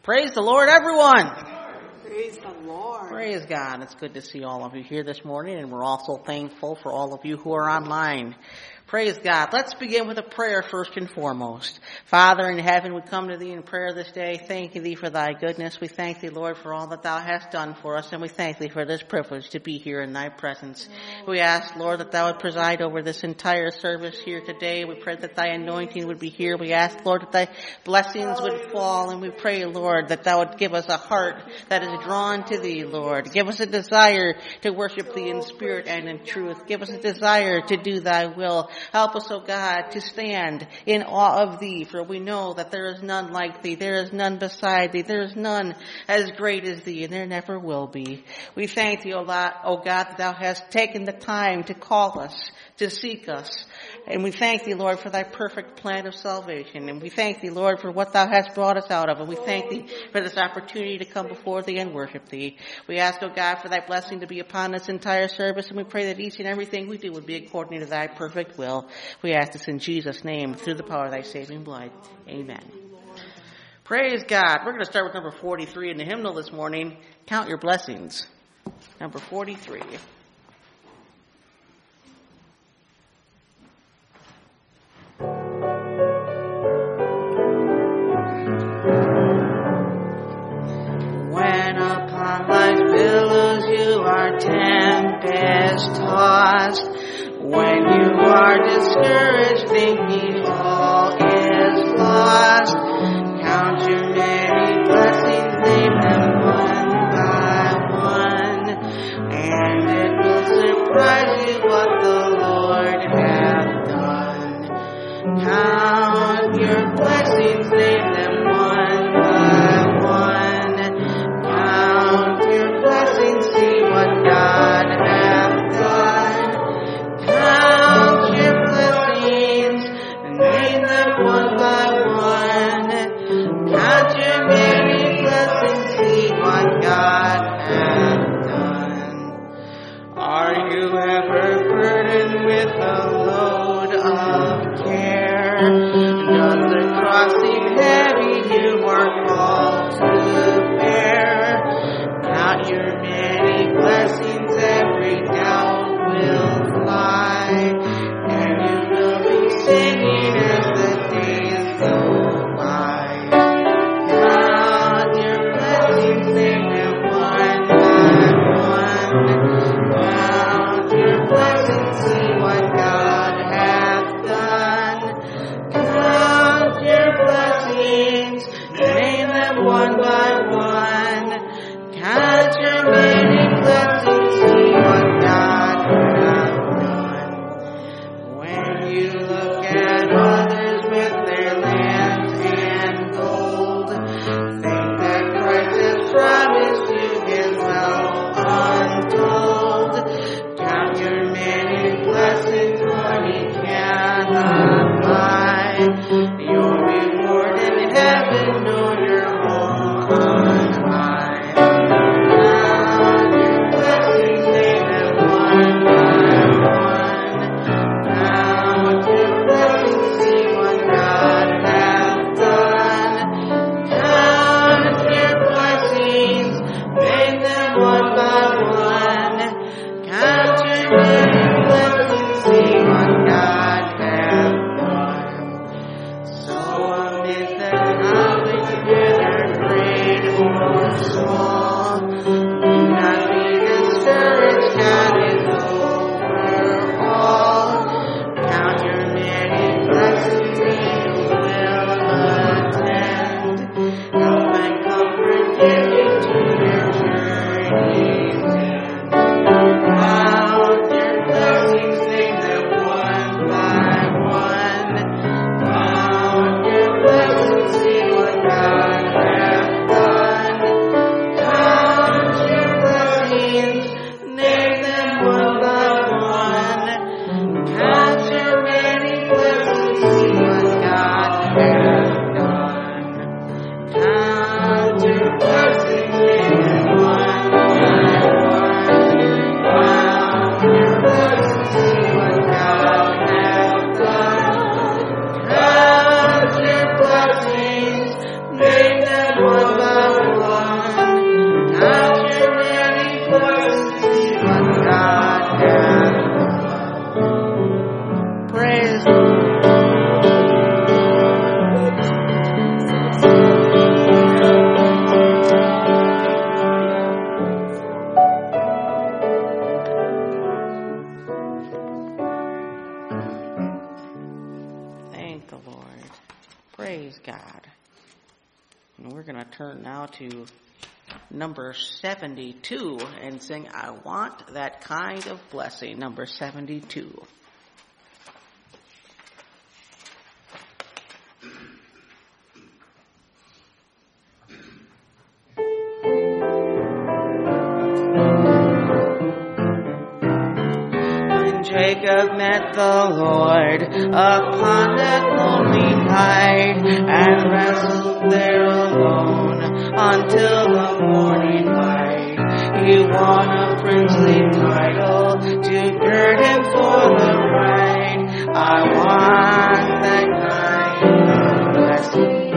Praise the Lord, everyone. Praise the Lord. Praise God. It's good to see all of you here this morning, and we're also thankful for all of you who are online. Praise God. Let's begin with a prayer first and foremost. Father in heaven, we come to thee in prayer this day, thanking thee for thy goodness. We thank thee, Lord, for all that thou hast done for us, and we thank thee for this privilege to be here in thy presence. We ask, Lord, that thou would preside over this entire service here today. We pray that thy anointing would be here. We ask, Lord, that thy blessings would fall, and we pray, Lord, that thou would give us a heart that is drawn to thee, Lord. Give us a desire to worship thee in spirit and in truth. Give us a desire to do thy will. Help us, O God, to stand in awe of thee, for we know that there is none like thee. There is none beside thee. There is none as great as thee, and there never will be. We thank thee, O God, that thou hast taken the time to call us, to seek us. And we thank thee, Lord, for thy perfect plan of salvation. And we thank thee, Lord, for what thou hast brought us out of. And we thank thee for this opportunity to come before thee and worship thee. We ask, O God, for thy blessing to be upon this entire service. And we pray that each and everything we do would be according to thy perfect will. We ask this in Jesus' name, through the power of thy saving blood. Amen. Praise God. We're going to start with number 43 in the hymnal this morning. Count your blessings. Number 43. Tempest tossed, when you are discouraged, thinking all is lost, count your many blessings, name them one by one, and it will surprise you what the Lord hath done. Count your blessings, name them one by one, count your blessings, see what God hath done. Count your blessings, name them one by one. Count your many blessings, see what God hath done. Are you ever burdened with a load of care? Does the cross seem heavy? Praise God. And we're going to turn now to number 72 and sing, I Want That Kind of Blessing, number 72. Jacob met the Lord upon that lonely night and wrestled there alone until the morning light. He won a princely title to gird him for the ride. I want that kind of blessing.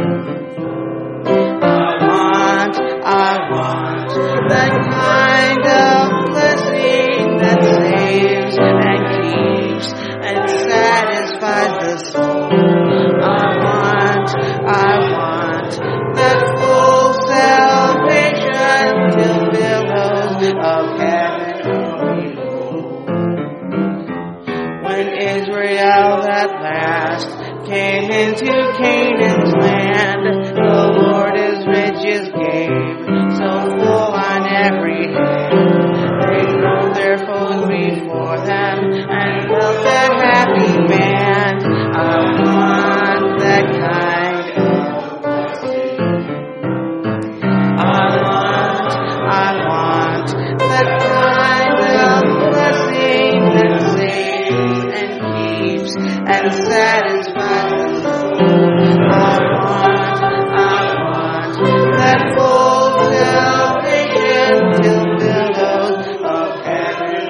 I want that kind of blessing that saves and keeps and satisfies the soul. I want that full salvation till billows of heaven overflow. When Israel at last came into Canaan's land, the Lord his riches gave, so full on every hand. They drove their foes before them and built a happy band. I want that kind of blessing. I want that kind of blessing that saves and keeps and satisfies the soul. I want that full salvation till billows of heaven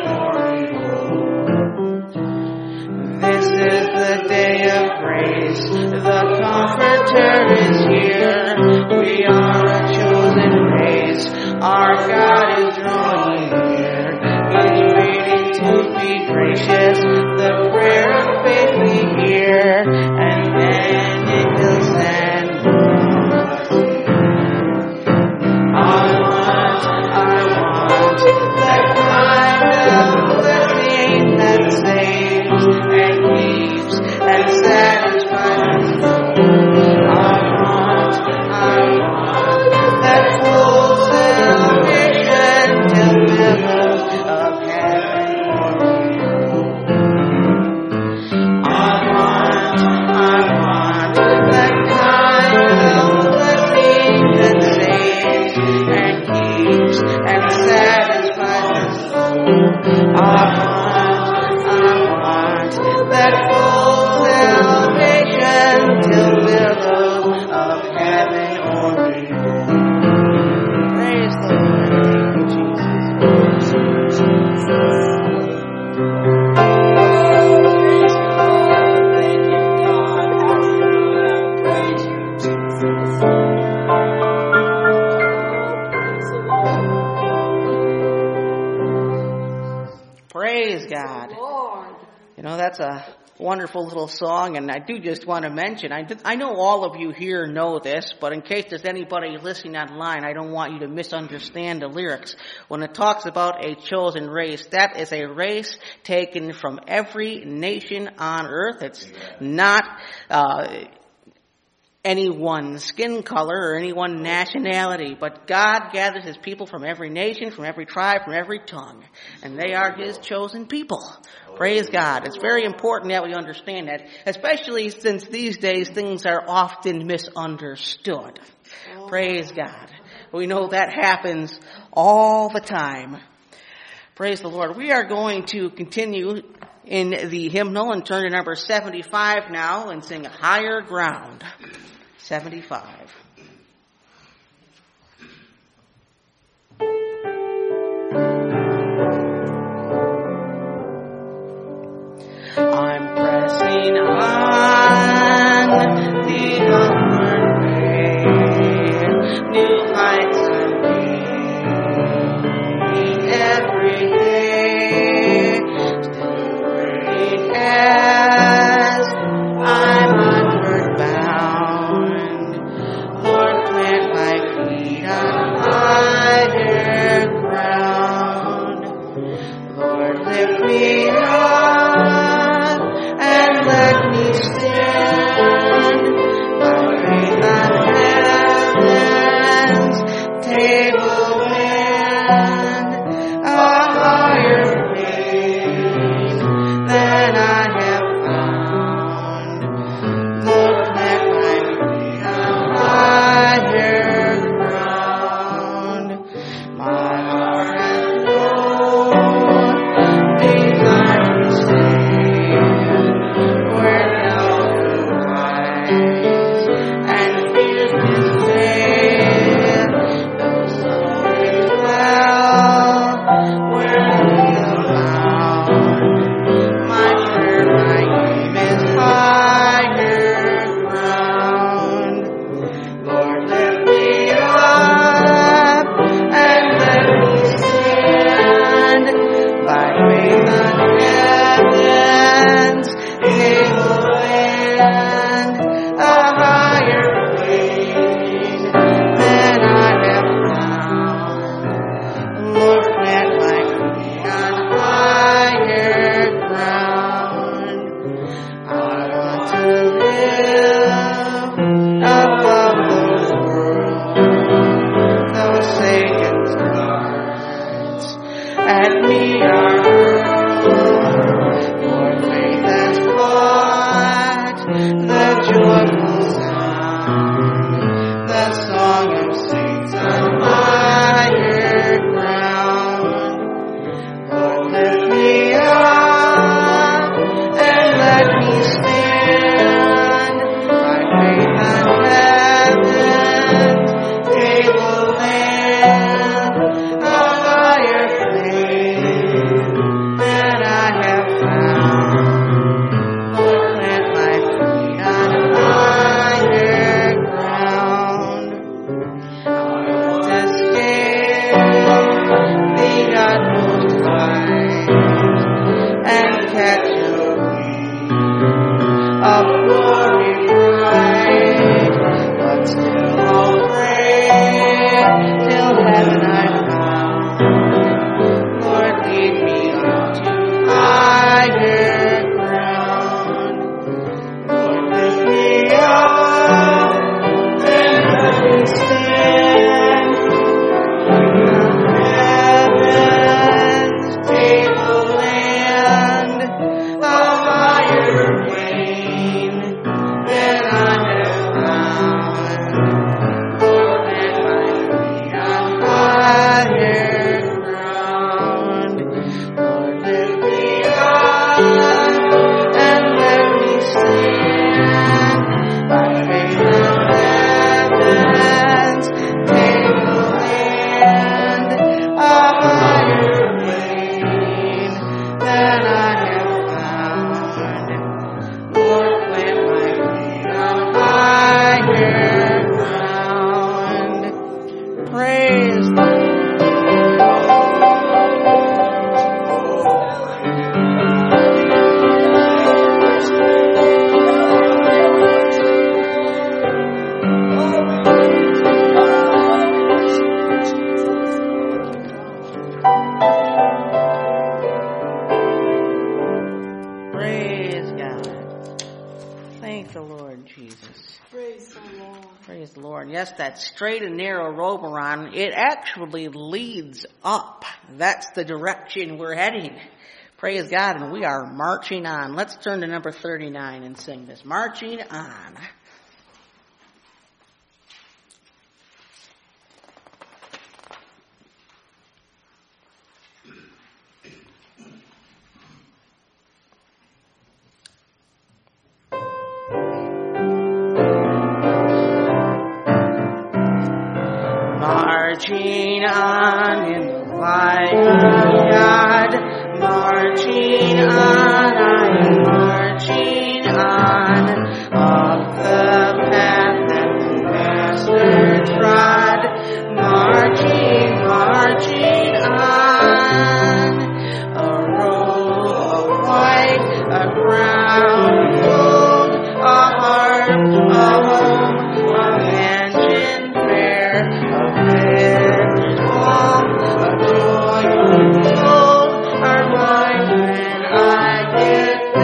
overflow. This is the day of grace, the Comforter is here. We are a chosen race, our God is drawing near. He's waiting to be gracious, the prayer of faith we hear, and then it will send I want that kind of blessing that saves and keeps and satisfies the soul. I want that full salvation till billows of heaven overflow. I want that kind of blessing that saves and keeps and satisfies the soul. I want that full salvation till billows of heaven overflow. Praise the Lord. Thank you, Jesus. Praise God. Lord. You know, that's a wonderful little song, and I do just want to mention, I know all of you here know this, but in case there's anybody listening online, I don't want you to misunderstand the lyrics. When it talks about a chosen race, that is a race taken from every nation on earth. It's not any one skin color or any one nationality, but God gathers his people from every nation, from every tribe, from every tongue, and they are his chosen people. Praise God. It's very important that we understand that, especially since these days things are often misunderstood. Praise God. We know that happens all the time. Praise the Lord. We are going to continue in the hymnal and turn to number 75 now and sing Higher Ground. 75. I'm pressing on the upward way, new heights I'm gaining every day, still burning as I'm onward bound. the Lord. Praise the Lord. Yes, that straight and narrow road we're on, it actually leads up. That's the direction we're heading. Praise God, and we are marching on. Let's turn to number 39 and sing this. Marching on. Marching on in the light of God, marching on, I am marching on, up the path that the Master trod, marching, marching on, a robe of white, a crown of gold, a harp, a home, a mansion fair, a victor's palm, a joy untold, are mine when I get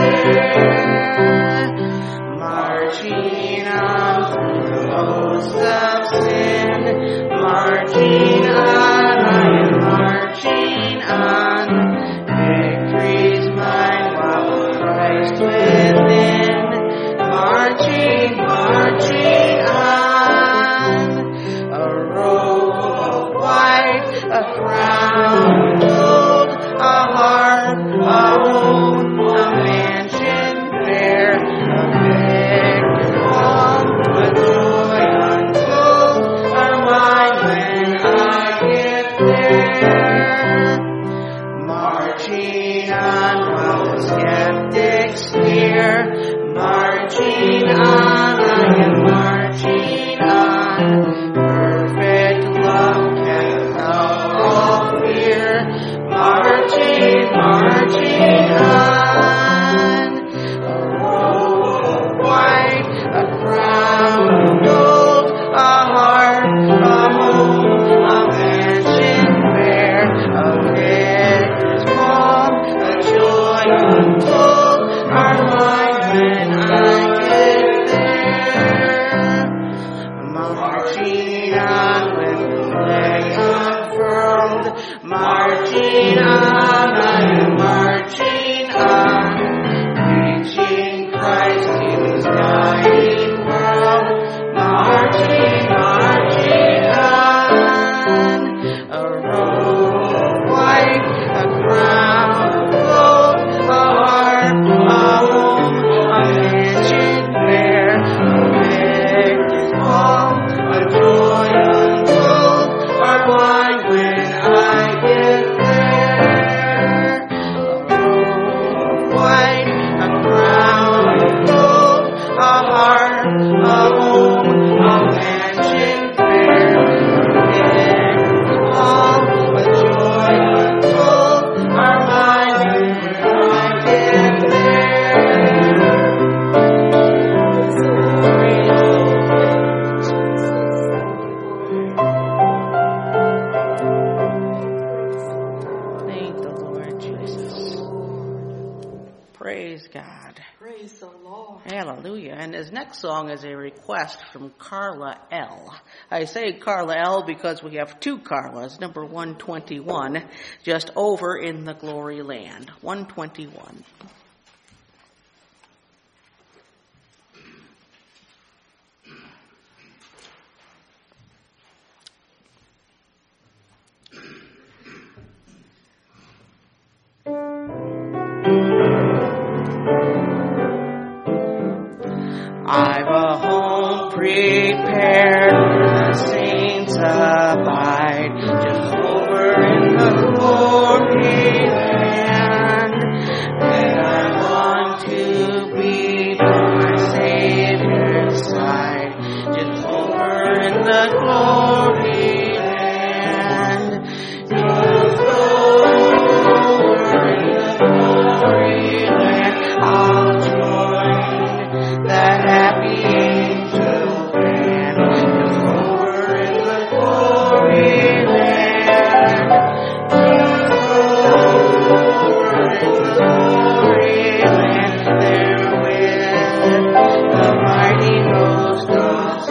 there. Marching on through the hosts of sin, marching on, I am marching on. Victory's mine while Christ within, marching, marching on. A robe of white, a crown of gold, a harp, a home, a mansion fair, a victor's palm, a joy untold, are mine when I get there. Marching on while the skeptics sneer, marching on, I am marching on. Perfect love casts out all fear, marching, marching on. A robe of white, a crown of gold, a harp, a home, a mansion fair, a victor's palm, a joy untold, are mine when I get there. Marching on with the flag unfurled, marching on, I am marching on, reaching Christ to his dying world, marching, marching on. A robe of white, a crown of gold, a harp, a home, a mansion fair, a victor's palm, a joy untold, are mine when I get there. A robe of white, a crown of gold, a harp, a home, a mansion fair, a victor's palm, a joy untold, are mine when I get there. Thank the Lord Jesus. Praise God. Praise the Lord. Hallelujah. And his next song is a request from Carla L. I say Carla L because we have two Carlas, number 121, just over in the glory land. 121. I've a home prepared where the saints abide, just over in the glory land. And I want to be by my Savior's side, just over in the glory land. Just over in the glory land, I'll join that happy angel band, just over in the glory land, just over in the glory land, there with the mighty host of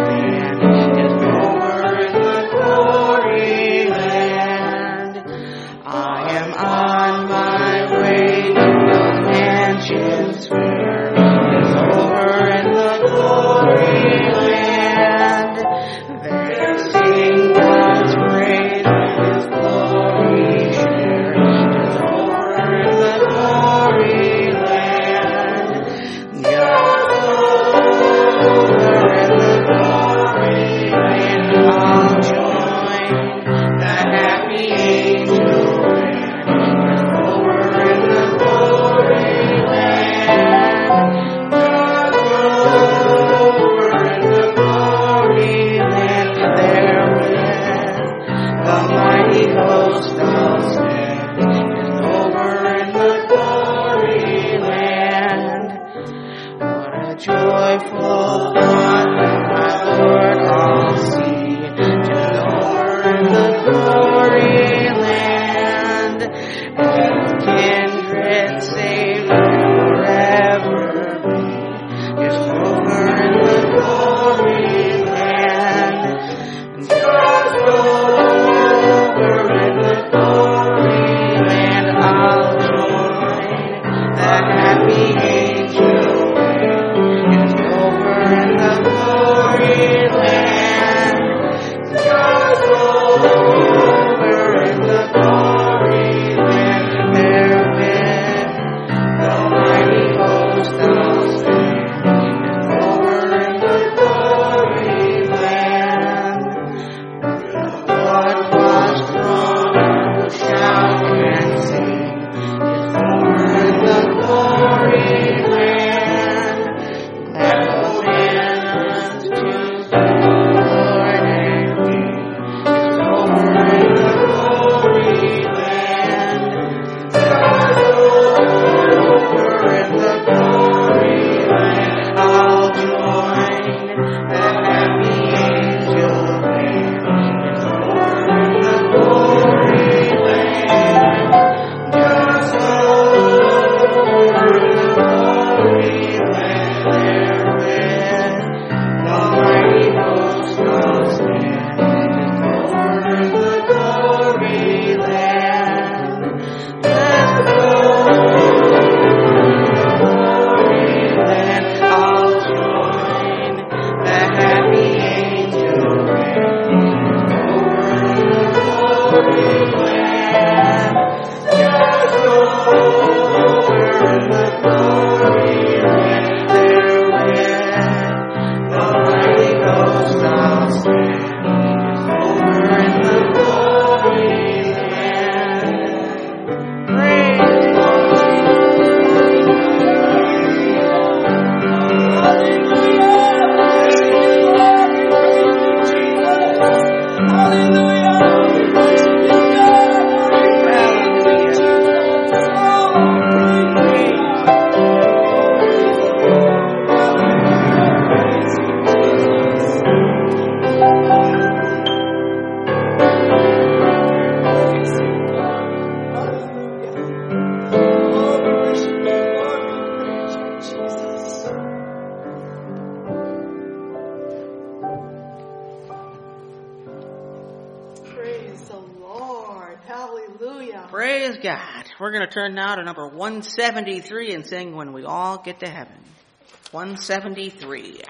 Praise God. We're going to turn now to number 173 and sing When We All Get to Heaven. 173.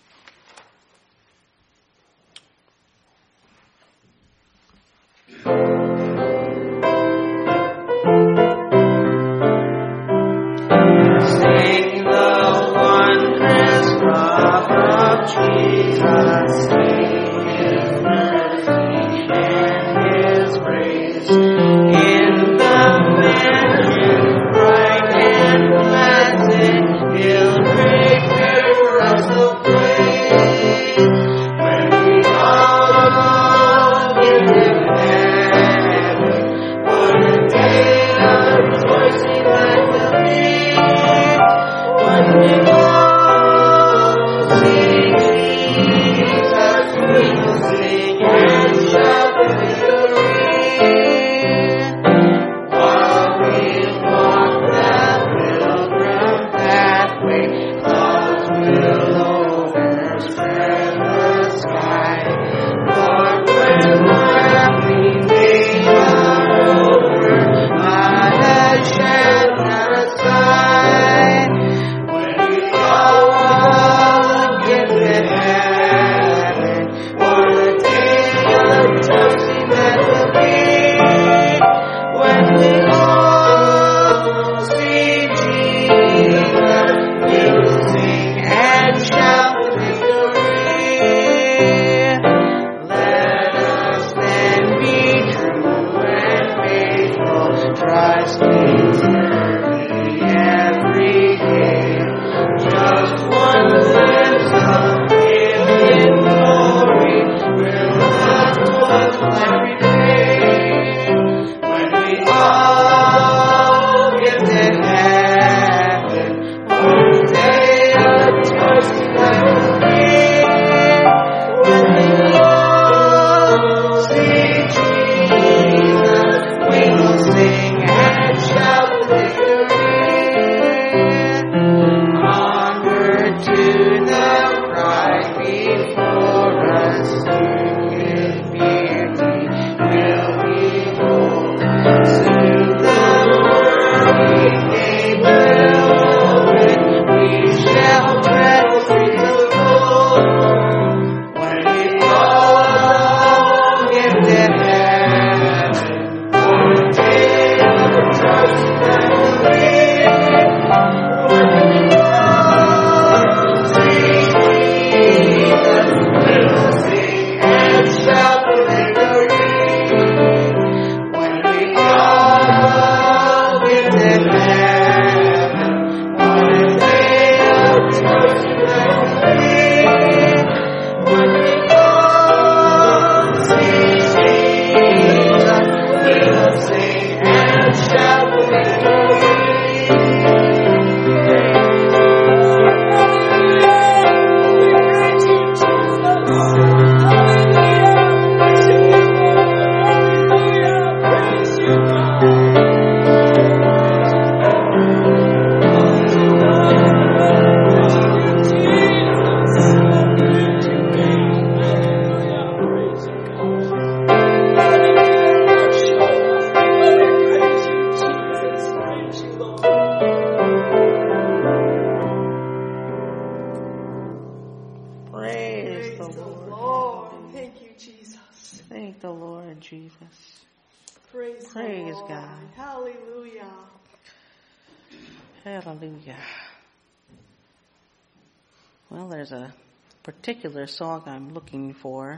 Sing the wondrous love of Jesus. Sing His mercy and His grace. In the mansion bright and blessed, He'll prepare us a place. When we all get to heaven, what a day of rejoicing that will be. When we all see Jesus, we will sing and shout the victory. While we walk that pilgrim pathway, clouds will overspread the sky. Lord, when happy days are over, my head shall not aside. When we all get to heaven, what a day of rejoicing that will be. When we all see Jesus, we will sing and shout the victory. Let us then be true and faithful, trusting firmly every day. Just one glimpse of Him in glory will last us every day. When we all get to heaven, what a day of rejoicing that will be. When we all see Jesus, we will sing and shout the victory. Onward to the bride before us, soon His beauty will behold. Soon the world will open, we shall tread the streets of gold. When we all get to heaven, what a day of rejoicing that will be. When we all see Jesus, we will sing and shout the victory. When we all get to heaven, what a day of rejoicing that will be. When we all see Jesus, we will sing and shout the victory. Praise the Lord. Thank you, Jesus. Thank the Lord Jesus. Praise the Lord. God. Hallelujah. Hallelujah. Well, there's a particular song I'm looking for.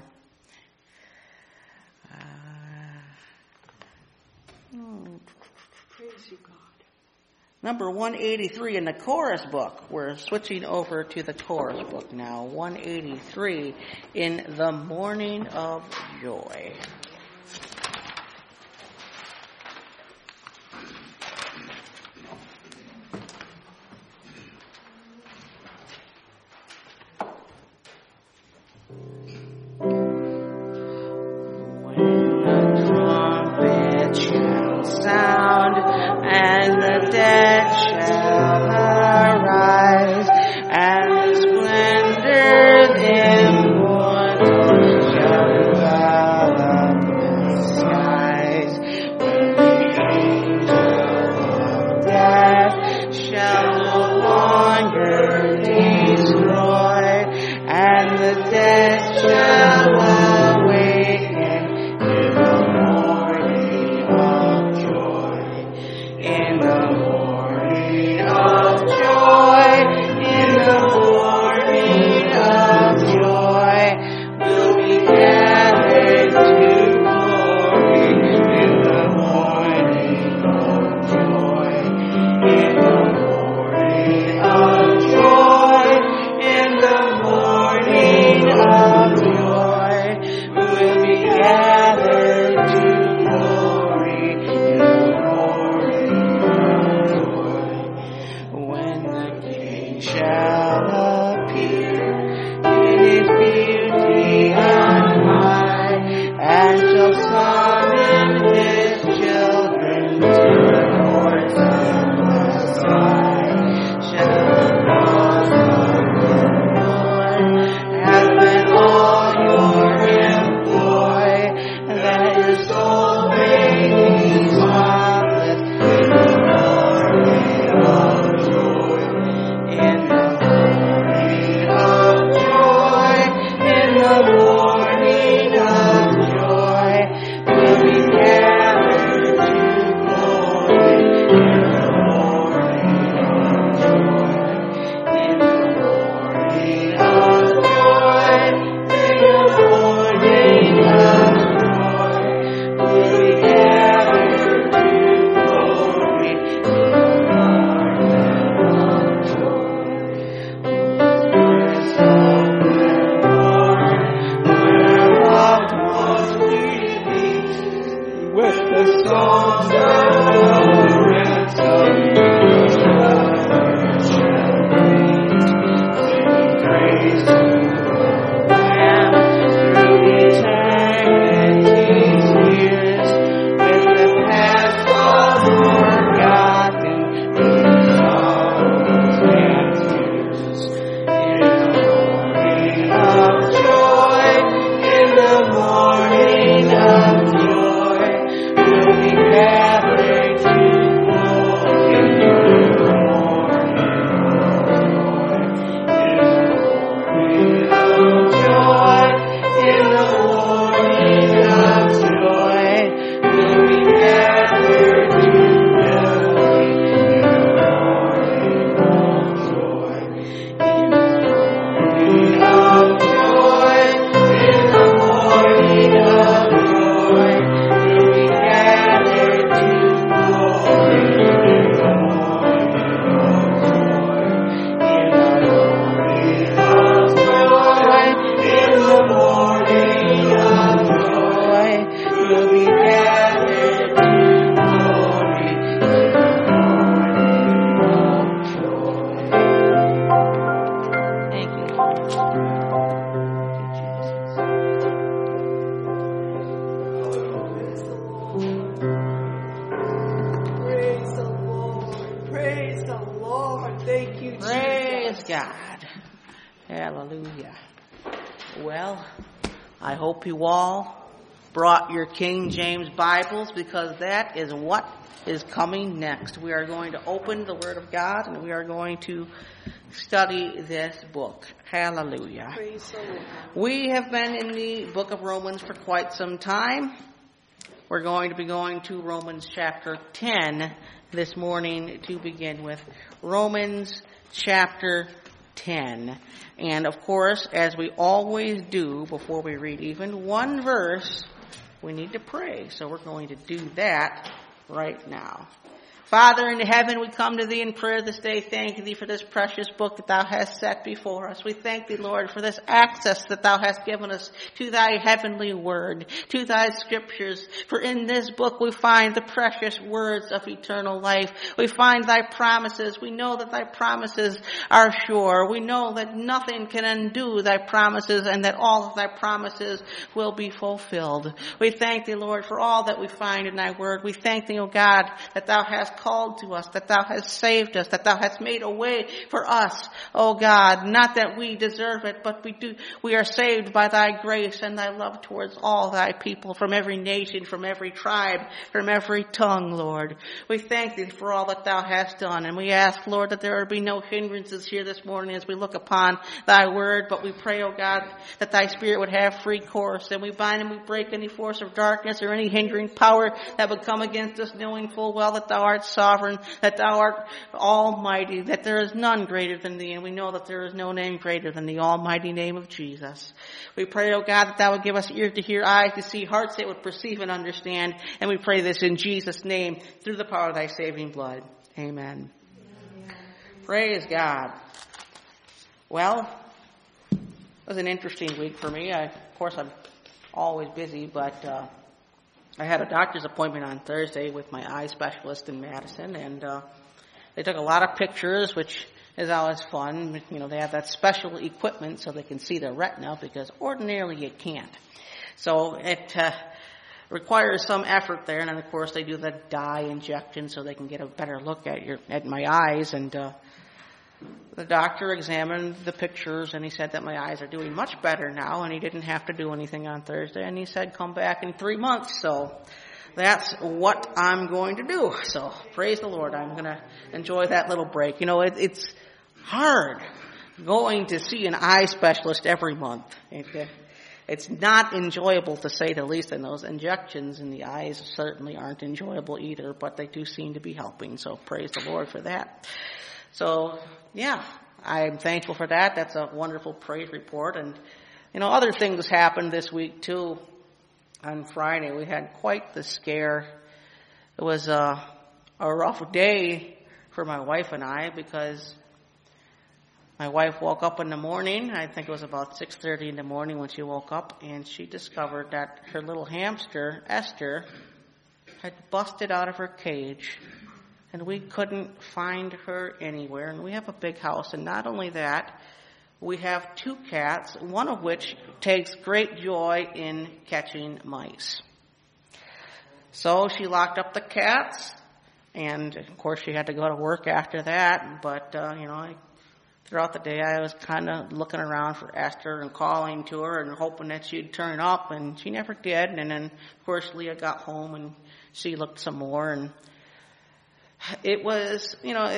Praise you, God. Number 183 in the chorus book. We're switching over to the chorus book now. 183 in the Morning of Joy. You all brought your King James Bibles, because that is what is coming next. We are going to open the Word of God and we are going to study this book. Hallelujah. Praise the Lord. We have been in the book of Romans for quite some time. We're going to be going to Romans chapter 10 this morning to begin with. Romans chapter 10. And of course, as we always do before we read even one verse, we need to pray. So we're going to do that right now. Father in heaven, we come to thee in prayer this day, thanking thee for this precious book that thou hast set before us. We thank thee, Lord, for this access that thou hast given us to thy heavenly word, to thy scriptures. For in this book we find the precious words of eternal life. We find thy promises. We know that thy promises are sure. We know that nothing can undo thy promises and that all of thy promises will be fulfilled. We thank thee, Lord, for all that we find in thy word. We thank thee, O God, that thou hast called to us, that thou hast saved us, that thou hast made a way for us, O God. Not that we deserve it, but we are saved by thy grace and thy love towards all thy people, from every nation, from every tribe, from every tongue, Lord. We thank thee for all that thou hast done, and we ask, Lord, that there be no hindrances here this morning as we look upon thy word, but we pray, O God, that thy Spirit would have free course, and we bind and we break any force of darkness or any hindering power that would come against us, knowing full well that thou art sovereign, that thou art almighty, that there is none greater than thee, and we know that there is no name greater than the almighty name of Jesus. We pray, O God, that thou would give us ears to hear, eyes to see, hearts that would perceive and understand, and we pray this in Jesus' name, through the power of thy saving blood. Amen. Praise God. Well, it was an interesting week for me. Of course, I'm always busy, but I had a doctor's appointment on Thursday with my eye specialist in Madison, and they took a lot of pictures, which is always fun. You know, they have that special equipment so they can see the retina, because ordinarily you can't. So it requires some effort there, and then of course they do the dye injection so they can get a better look at my eyes. And the doctor examined the pictures, and he said that my eyes are doing much better now, and he didn't have to do anything on Thursday, and he said come back in 3 months. So that's what I'm going to do. So praise the Lord. I'm going to enjoy that little break. You know, it's hard going to see an eye specialist every month. It's not enjoyable, to say the least, and those injections in the eyes certainly aren't enjoyable either, but they do seem to be helping. So praise the Lord for that. So, yeah, I'm thankful for that. That's a wonderful praise report. And, you know, other things happened this week, too. On Friday, we had quite the scare. It was a rough day for my wife and I, because my wife woke up in the morning. I think it was about 6:30 in the morning when she woke up, and she discovered that her little hamster, Esther, had busted out of her cage. And we couldn't find her anywhere. And we have a big house. And not only that, we have 2 cats, one of which takes great joy in catching mice. So she locked up the cats. And, of course, she had to go to work after that. But, throughout the day, I was kind of looking around for Esther and calling to her and hoping that she'd turn up. And she never did. And then, of course, Leah got home and she looked some more. And it was,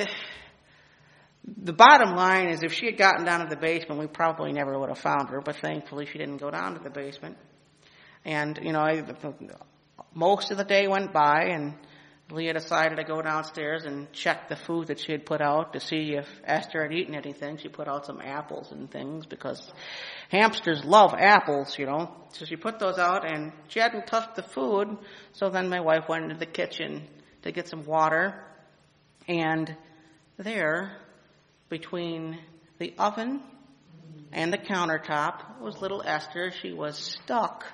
the bottom line is if she had gotten down to the basement, we probably never would have found her, but thankfully she didn't go down to the basement. And, most of the day went by, and Leah decided to go downstairs and check the food that she had put out to see if Esther had eaten anything. She put out some apples and things, because hamsters love apples, So she put those out, and she hadn't touched the food, so then my wife went into the kitchen to get some water. And there, between the oven and the countertop, was little Esther. She was stuck.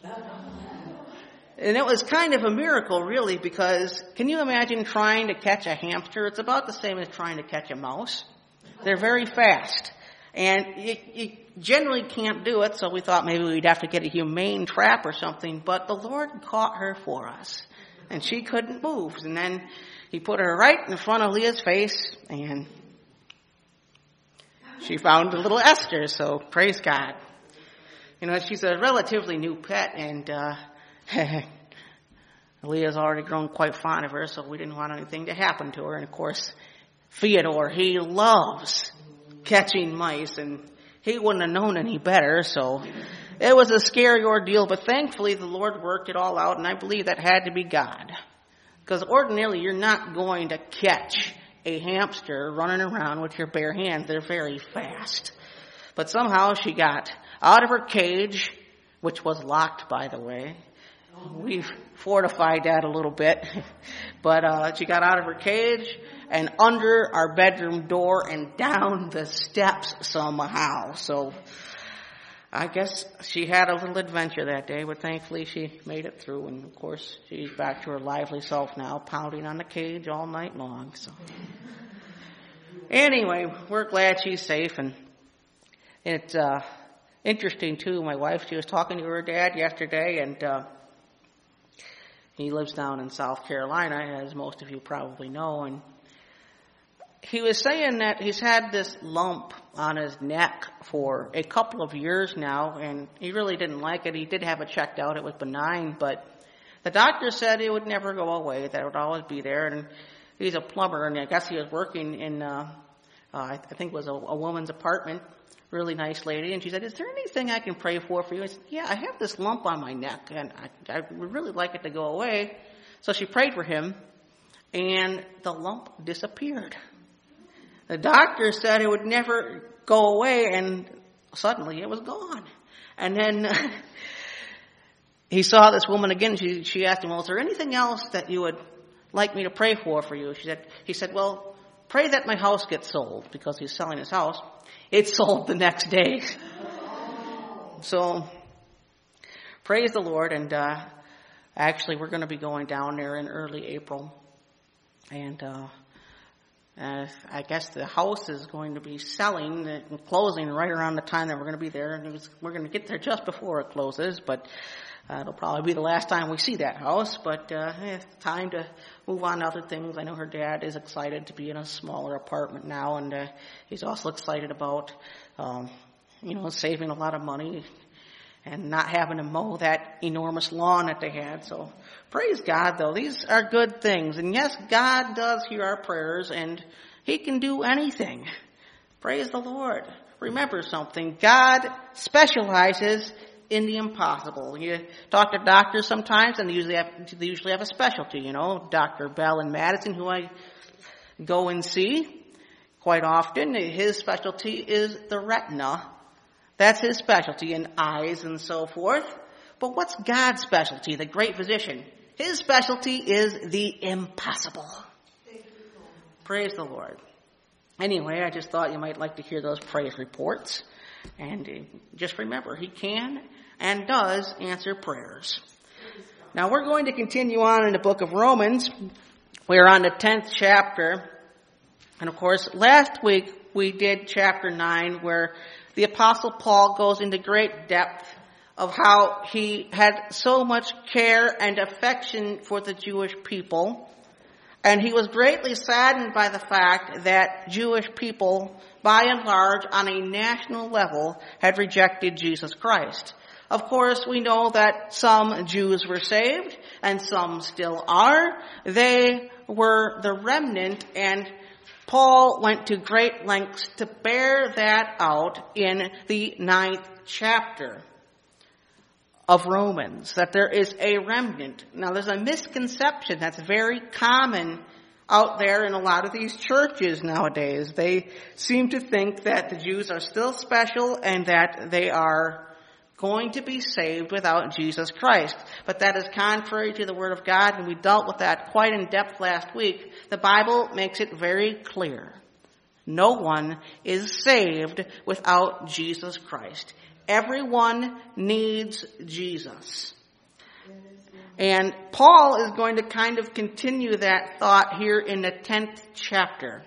And it was kind of a miracle, really, because can you imagine trying to catch a hamster? It's about the same as trying to catch a mouse. They're very fast. And you generally can't do it, so we thought maybe we'd have to get a humane trap or something. But the Lord caught her for us, and she couldn't move. And then he put her right in front of Leah's face, and she found the little Esther, so praise God. She's a relatively new pet, and Leah's already grown quite fond of her, so we didn't want anything to happen to her. And, of course, Theodore, he loves catching mice, and he wouldn't have known any better, so It was a scary ordeal, but thankfully the Lord worked it all out, and I believe that had to be God. Because ordinarily you're not going to catch a hamster running around with your bare hands. They're very fast. But somehow she got out of her cage, which was locked, by the way. We've fortified that a little bit. But she got out of her cage and under our bedroom door and down the steps somehow. So I guess she had a little adventure that day, but thankfully she made it through. And, of course, she's back to her lively self now, pounding on the cage all night long. So anyway, we're glad she's safe. And it's interesting, too. My wife, she was talking to her dad yesterday, and he lives down in South Carolina, as most of you probably know. And he was saying that he's had this lump on his neck for a couple of years now, and he really didn't like it. He did have it checked out. It was benign, but the doctor said it would never go away, that it would always be there. And he's a plumber, and I guess he was working in, I think it was a woman's apartment, really nice lady. And she said, "Is there anything I can pray for you?" I said, "Yeah, I have this lump on my neck, and I would really like it to go away." So she prayed for him, and the lump disappeared. The doctor said it would never go away, and suddenly it was gone. And then he saw this woman again. She asked him, "Well, is there anything else that you would like me to pray for you?" He said, "Well, pray that my house gets sold," because he's selling his house. It sold the next day. So praise the Lord. And actually, we're going to be going down there in early April. And I guess the house is going to be selling and closing right around the time that we're going to be there. And we're going to get there just before it closes, but it'll probably be the last time we see that house. But it's time to move on to other things. I know her dad is excited to be in a smaller apartment now, and he's also excited about, saving a lot of money and not having to mow that enormous lawn that they had. So praise God, though. These are good things. And yes, God does hear our prayers, and he can do anything. Praise the Lord. Remember something. God specializes in the impossible. You talk to doctors sometimes, and they usually have a specialty. You know, Dr. Bell in Madison, who I go and see quite often, his specialty is the retina. That's his specialty, in eyes and so forth. But what's God's specialty, the great physician? His specialty is the impossible. Praise the Lord. Anyway, I just thought you might like to hear those praise reports. And just remember, he can and does answer prayers. Now, we're going to continue on in the book of Romans. We're on the 10th chapter. And, of course, last week we did chapter 9, where the Apostle Paul goes into great depth of how he had so much care and affection for the Jewish people. And he was greatly saddened by the fact that Jewish people, by and large, on a national level, had rejected Jesus Christ. Of course, we know that some Jews were saved, and some still are. They were the remnant, and Paul went to great lengths to bear that out in the 9th chapter of Romans, that there is a remnant. Now, there's a misconception that's very common out there in a lot of these churches nowadays. They seem to think that the Jews are still special and that they are going to be saved without Jesus Christ. But that is contrary to the Word of God, and we dealt with that quite in depth last week. The Bible makes it very clear. No one is saved without Jesus Christ. Everyone needs Jesus. And Paul is going to kind of continue that thought here in the 10th chapter.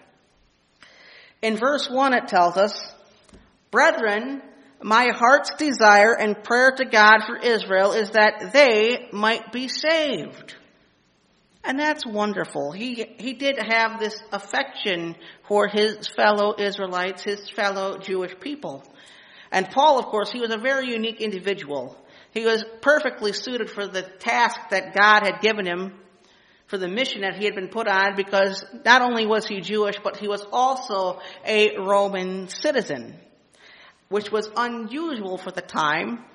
In verse 1 it tells us, "Brethren, my heart's desire and prayer to God for Israel is that they might be saved." And that's wonderful. He did have this affection for his fellow Israelites, his fellow Jewish people. And Paul, of course, he was a very unique individual. He was perfectly suited for the task that God had given him, for the mission that he had been put on, because not only was he Jewish, but he was also a Roman citizen, which was unusual for the time.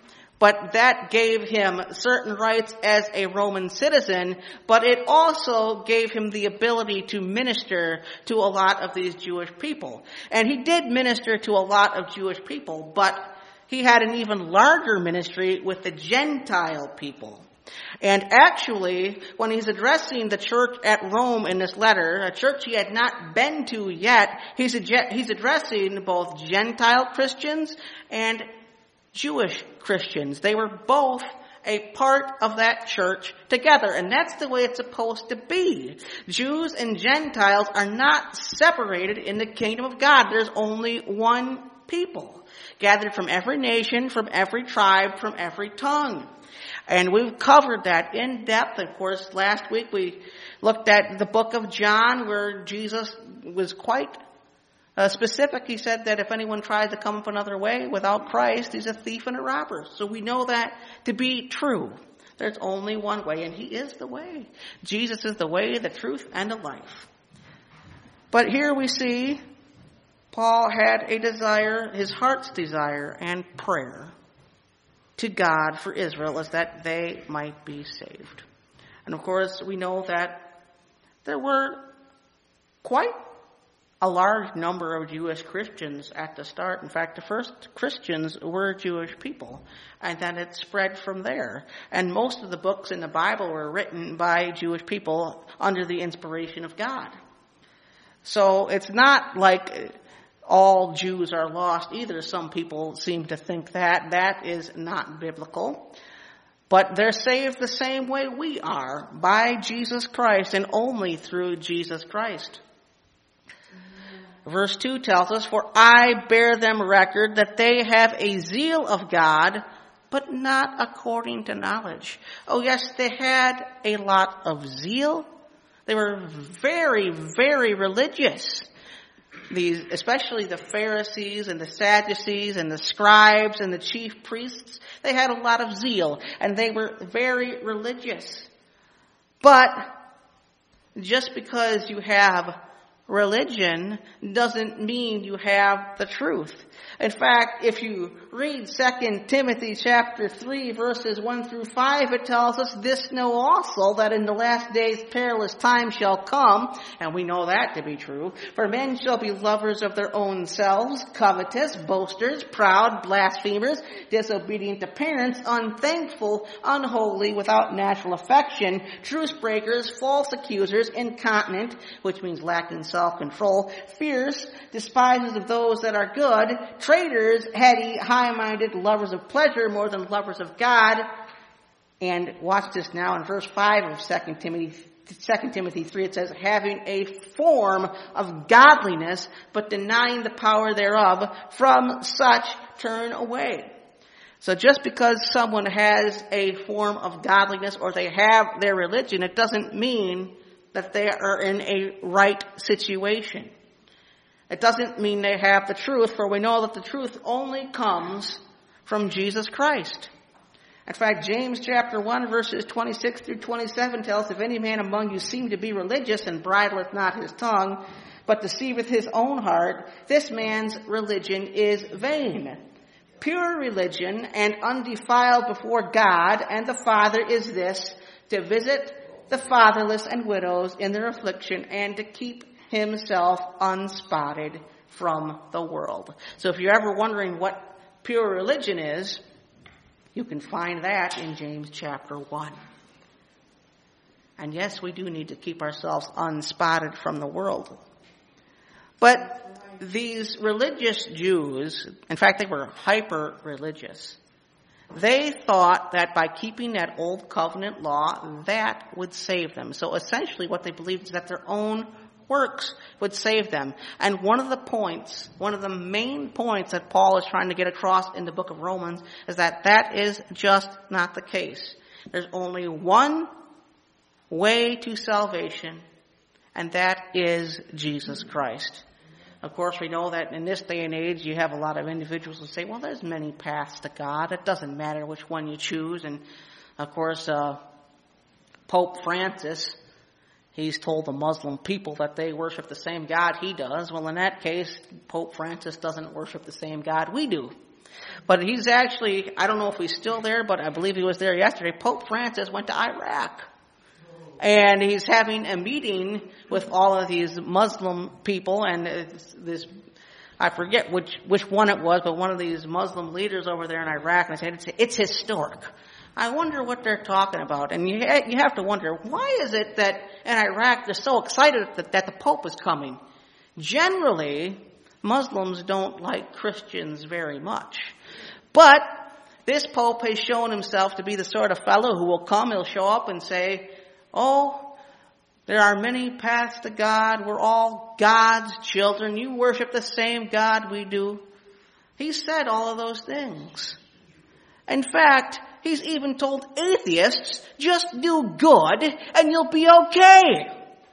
but that gave him certain rights as a Roman citizen, but it also gave him the ability to minister to a lot of these Jewish people. And he did minister to a lot of Jewish people, but he had an even larger ministry with the Gentile people. And actually, when he's addressing the church at Rome in this letter, a church he had not been to yet, he's addressing both Gentile Christians and Jewish Christians. They were both a part of that church together, and that's the way it's supposed to be. Jews and Gentiles are not separated in the kingdom of God. There's only one people, gathered from every nation, from every tribe, from every tongue. And we've covered that in depth. Of course, last week we looked at the book of John, where Jesus was quite specific. He said that if anyone tries to come up another way without Christ, he's a thief and a robber. So we know that to be true. There's only one way, and he is the way. Jesus is the way, the truth, and the life. But here we see Paul had a desire, his heart's desire and prayer to God for Israel is that they might be saved. And of course, we know that there were quite a large number of Jewish Christians at the start. In fact, the first Christians were Jewish people, and then it spread from there. And most of the books in the Bible were written by Jewish people under the inspiration of God. So it's not like all Jews are lost either. Some people seem to think that. That is not biblical. But they're saved the same way we are, by Jesus Christ and only through Jesus Christ. Verse 2 tells us, "For I bear them record that they have a zeal of God, but not according to knowledge." Oh yes, they had a lot of zeal. They were very, very religious. Especially the Pharisees and the Sadducees and the scribes and the chief priests, they had a lot of zeal and they were very religious. But just because you have religion doesn't mean you have the truth. In fact, if you read 2 Timothy chapter 3 verses 1 through 5, it tells us, "This know also, that in the last days perilous times shall come," and we know that to be true, "for men shall be lovers of their own selves, covetous, boasters, proud, blasphemers, disobedient to parents, unthankful, unholy, without natural affection, truce breakers, false accusers, incontinent," which means lacking self-control, "fierce, despisers of those that are good, traitors, heady, high-minded, lovers of pleasure more than lovers of God." And watch this now in verse 5 of 2 Timothy 3, it says, "Having a form of godliness, but denying the power thereof, from such turn away." So just because someone has a form of godliness or they have their religion, it doesn't mean that they are in a right situation. It doesn't mean they have the truth, for we know that the truth only comes from Jesus Christ. In fact, James chapter 1 verses 26 through 27 tells, "If any man among you seem to be religious and bridleth not his tongue, but deceiveth his own heart, this man's religion is vain. Pure religion and undefiled before God and the Father is this, to visit the fatherless and widows in their affliction, and to keep himself unspotted from the world." So if you're ever wondering what pure religion is, you can find that in James chapter 1. And yes, we do need to keep ourselves unspotted from the world. But these religious Jews, in fact, they were hyper-religious. They thought that by keeping that old covenant law, that would save them. So essentially what they believed is that their own works would save them. And one of the main points that Paul is trying to get across in the book of Romans is that is just not the case. There's only one way to salvation, and that is Jesus Christ. Of course, we know that in this day and age, you have a lot of individuals who say, well, there's many paths to God. It doesn't matter which one you choose. And, of course, Pope Francis, he's told the Muslim people that they worship the same God he does. Well, in that case, Pope Francis doesn't worship the same God we do. But he's actually, I don't know if he's still there, but I believe he was there yesterday. Pope Francis went to Iraq. And he's having a meeting with all of these Muslim people, and this, I forget which one it was, but one of these Muslim leaders over there in Iraq, and I said, it's historic. I wonder what they're talking about. And you have to wonder, why is it that in Iraq they're so excited that the Pope is coming? Generally, Muslims don't like Christians very much. But this Pope has shown himself to be the sort of fellow who will come, he'll show up and say, oh, there are many paths to God. We're all God's children. You worship the same God we do. He said all of those things. In fact, he's even told atheists, just do good and you'll be okay.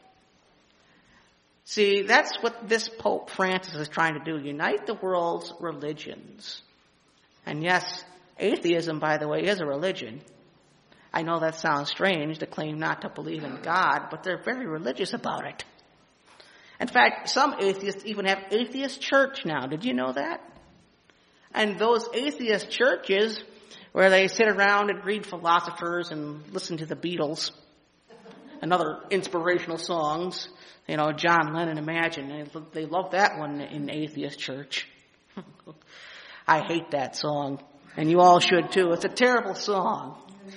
See, that's what this Pope Francis is trying to do, unite the world's religions. And yes, atheism, by the way, is a religion. I know that sounds strange to claim not to believe in God, but they're very religious about it. In fact, some atheists even have atheist church now. Did you know that? And those atheist churches, where they sit around and read philosophers and listen to the Beatles and other inspirational songs, you know, John Lennon, Imagine. They love that one in atheist church. I hate that song, and you all should too. It's a terrible song.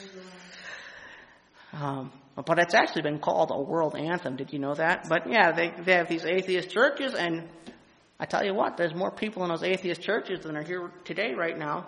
But it's actually been called a world anthem. Did you know that? But yeah, they have these atheist churches, and I tell you what, there's more people in those atheist churches than are here today right now.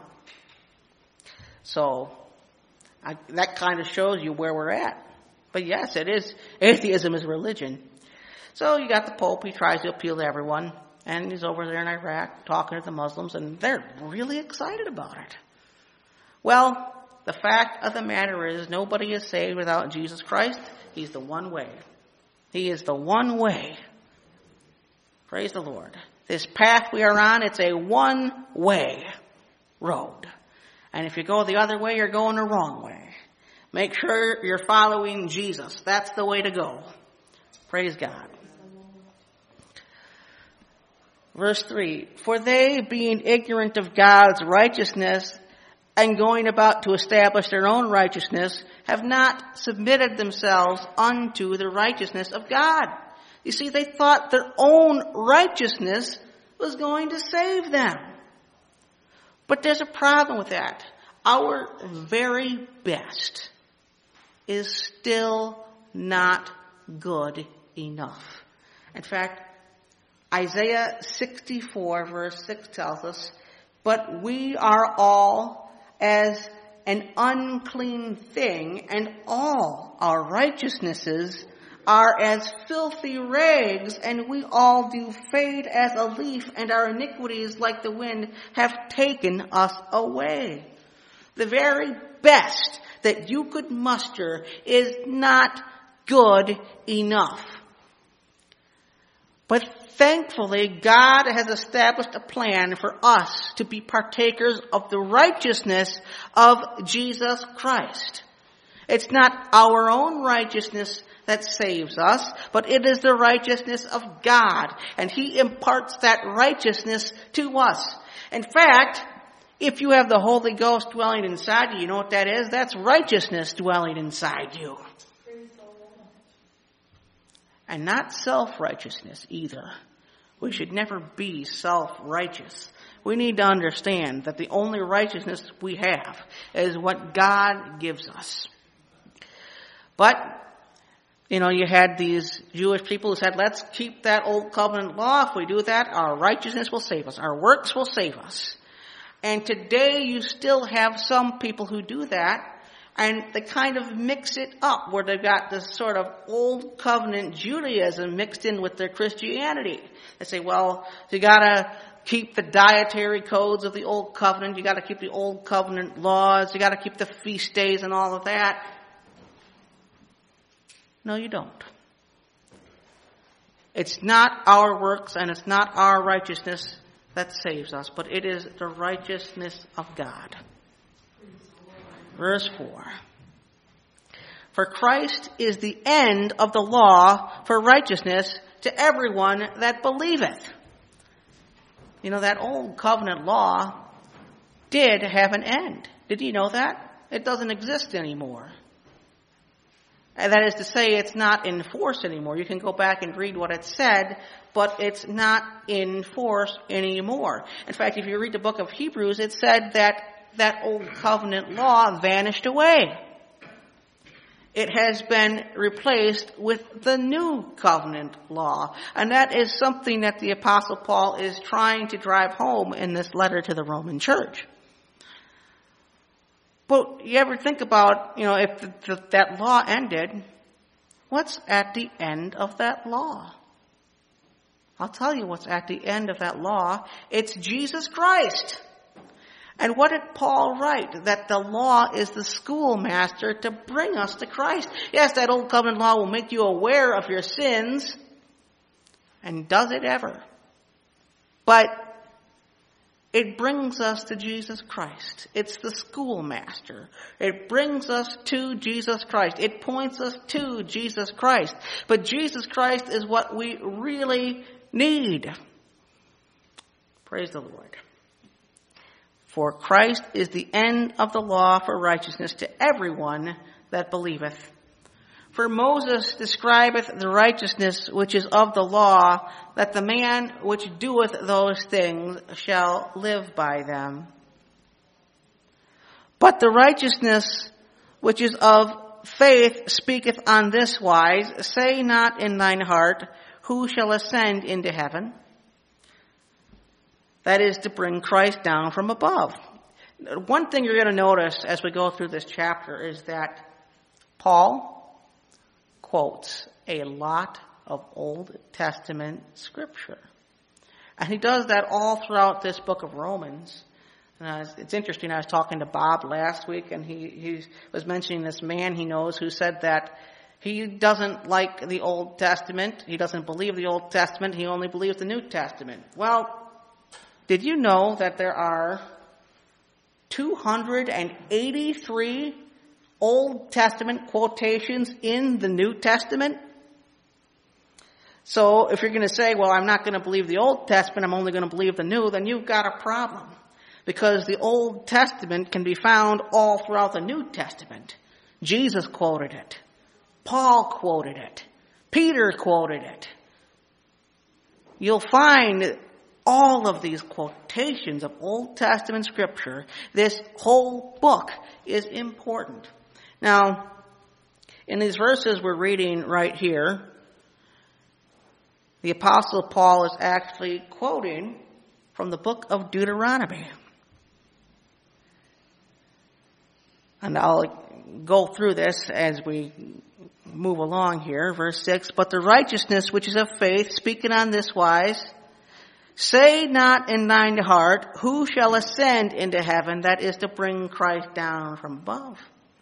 So that kind of shows you where we're at. But yes, it is. Atheism is religion. So you got the Pope. He tries to appeal to everyone. And he's over there in Iraq talking to the Muslims, and they're really excited about it. Well, the fact of the matter is nobody is saved without Jesus Christ. He's the one way. He is the one way. Praise the Lord. This path we are on, it's a one-way road. And if you go the other way, you're going the wrong way. Make sure you're following Jesus. That's the way to go. Praise God. Verse 3, for they, being ignorant of God's righteousness and going about to establish their own righteousness, have not submitted themselves unto the righteousness of God. You see, they thought their own righteousness was going to save them. But there's a problem with that. Our very best is still not good enough. In fact, Isaiah 64 verse 6 tells us, but we are all as an unclean thing, and all our righteousnesses are as filthy rags, and we all do fade as a leaf, and our iniquities like the wind have taken us away. The very best that you could muster is not good enough. But thankfully, God has established a plan for us to be partakers of the righteousness of Jesus Christ. It's not our own righteousness that saves us, but it is the righteousness of God. And He imparts that righteousness to us. In fact, if you have the Holy Ghost dwelling inside you, you know what that is? That's righteousness dwelling inside you. And not self-righteousness either. We should never be self-righteous. We need to understand that the only righteousness we have is what God gives us. But, you know, you had these Jewish people who said, let's keep that old covenant law. If we do that, our righteousness will save us. Our works will save us. And today you still have some people who do that. And they kind of mix it up where they've got this sort of old covenant Judaism mixed in with their Christianity. They say, well, you gotta keep the dietary codes of the old covenant. You gotta keep the old covenant laws. You gotta keep the feast days and all of that. No, you don't. It's not our works and it's not our righteousness that saves us, but it is the righteousness of God. Verse 4. For Christ is the end of the law for righteousness to everyone that believeth. You know, that old covenant law, did have an end. Did you know that? It doesn't exist anymore. And that is to say, it's not in force anymore. You can go back and read what it said, but it's not in force anymore. In fact, if you read the book of Hebrews, it said that that old covenant law vanished away. It has been replaced with the new covenant law. And that is something that the Apostle Paul is trying to drive home in this letter to the Roman church. But you ever think about, if that law ended, what's at the end of that law? I'll tell you what's at the end of that law. It's Jesus Christ. And what did Paul write? That the law is the schoolmaster to bring us to Christ. Yes, that old covenant law will make you aware of your sins. And does it ever? But it brings us to Jesus Christ. It's the schoolmaster. It brings us to Jesus Christ. It points us to Jesus Christ. But Jesus Christ is what we really need. Praise the Lord. For Christ is the end of the law for righteousness to everyone that believeth. For Moses describeth the righteousness which is of the law, that the man which doeth those things shall live by them. But the righteousness which is of faith speaketh on this wise, say not in thine heart, who shall ascend into heaven? That is to bring Christ down from above. One thing you're going to notice as we go through this chapter is that Paul quotes a lot of Old Testament scripture. And he does that all throughout this book of Romans. It's interesting, I was talking to Bob last week, and he was mentioning this man he knows who said that he doesn't like the Old Testament. He doesn't believe the Old Testament. He only believes the New Testament. Well, did you know that there are 283 Old Testament quotations in the New Testament? So if you're going to say, well, I'm not going to believe the Old Testament, I'm only going to believe the New, then you've got a problem. Because the Old Testament can be found all throughout the New Testament. Jesus quoted it. Paul quoted it. Peter quoted it. You'll find all of these quotations of Old Testament scripture. This whole book is important. Now, in these verses we're reading right here, the Apostle Paul is actually quoting from the book of Deuteronomy. And I'll go through this as we move along here. Verse 6, but the righteousness which is of faith, speaking on this wise, say not in thine heart, who shall ascend into heaven? That is to bring Christ down from above.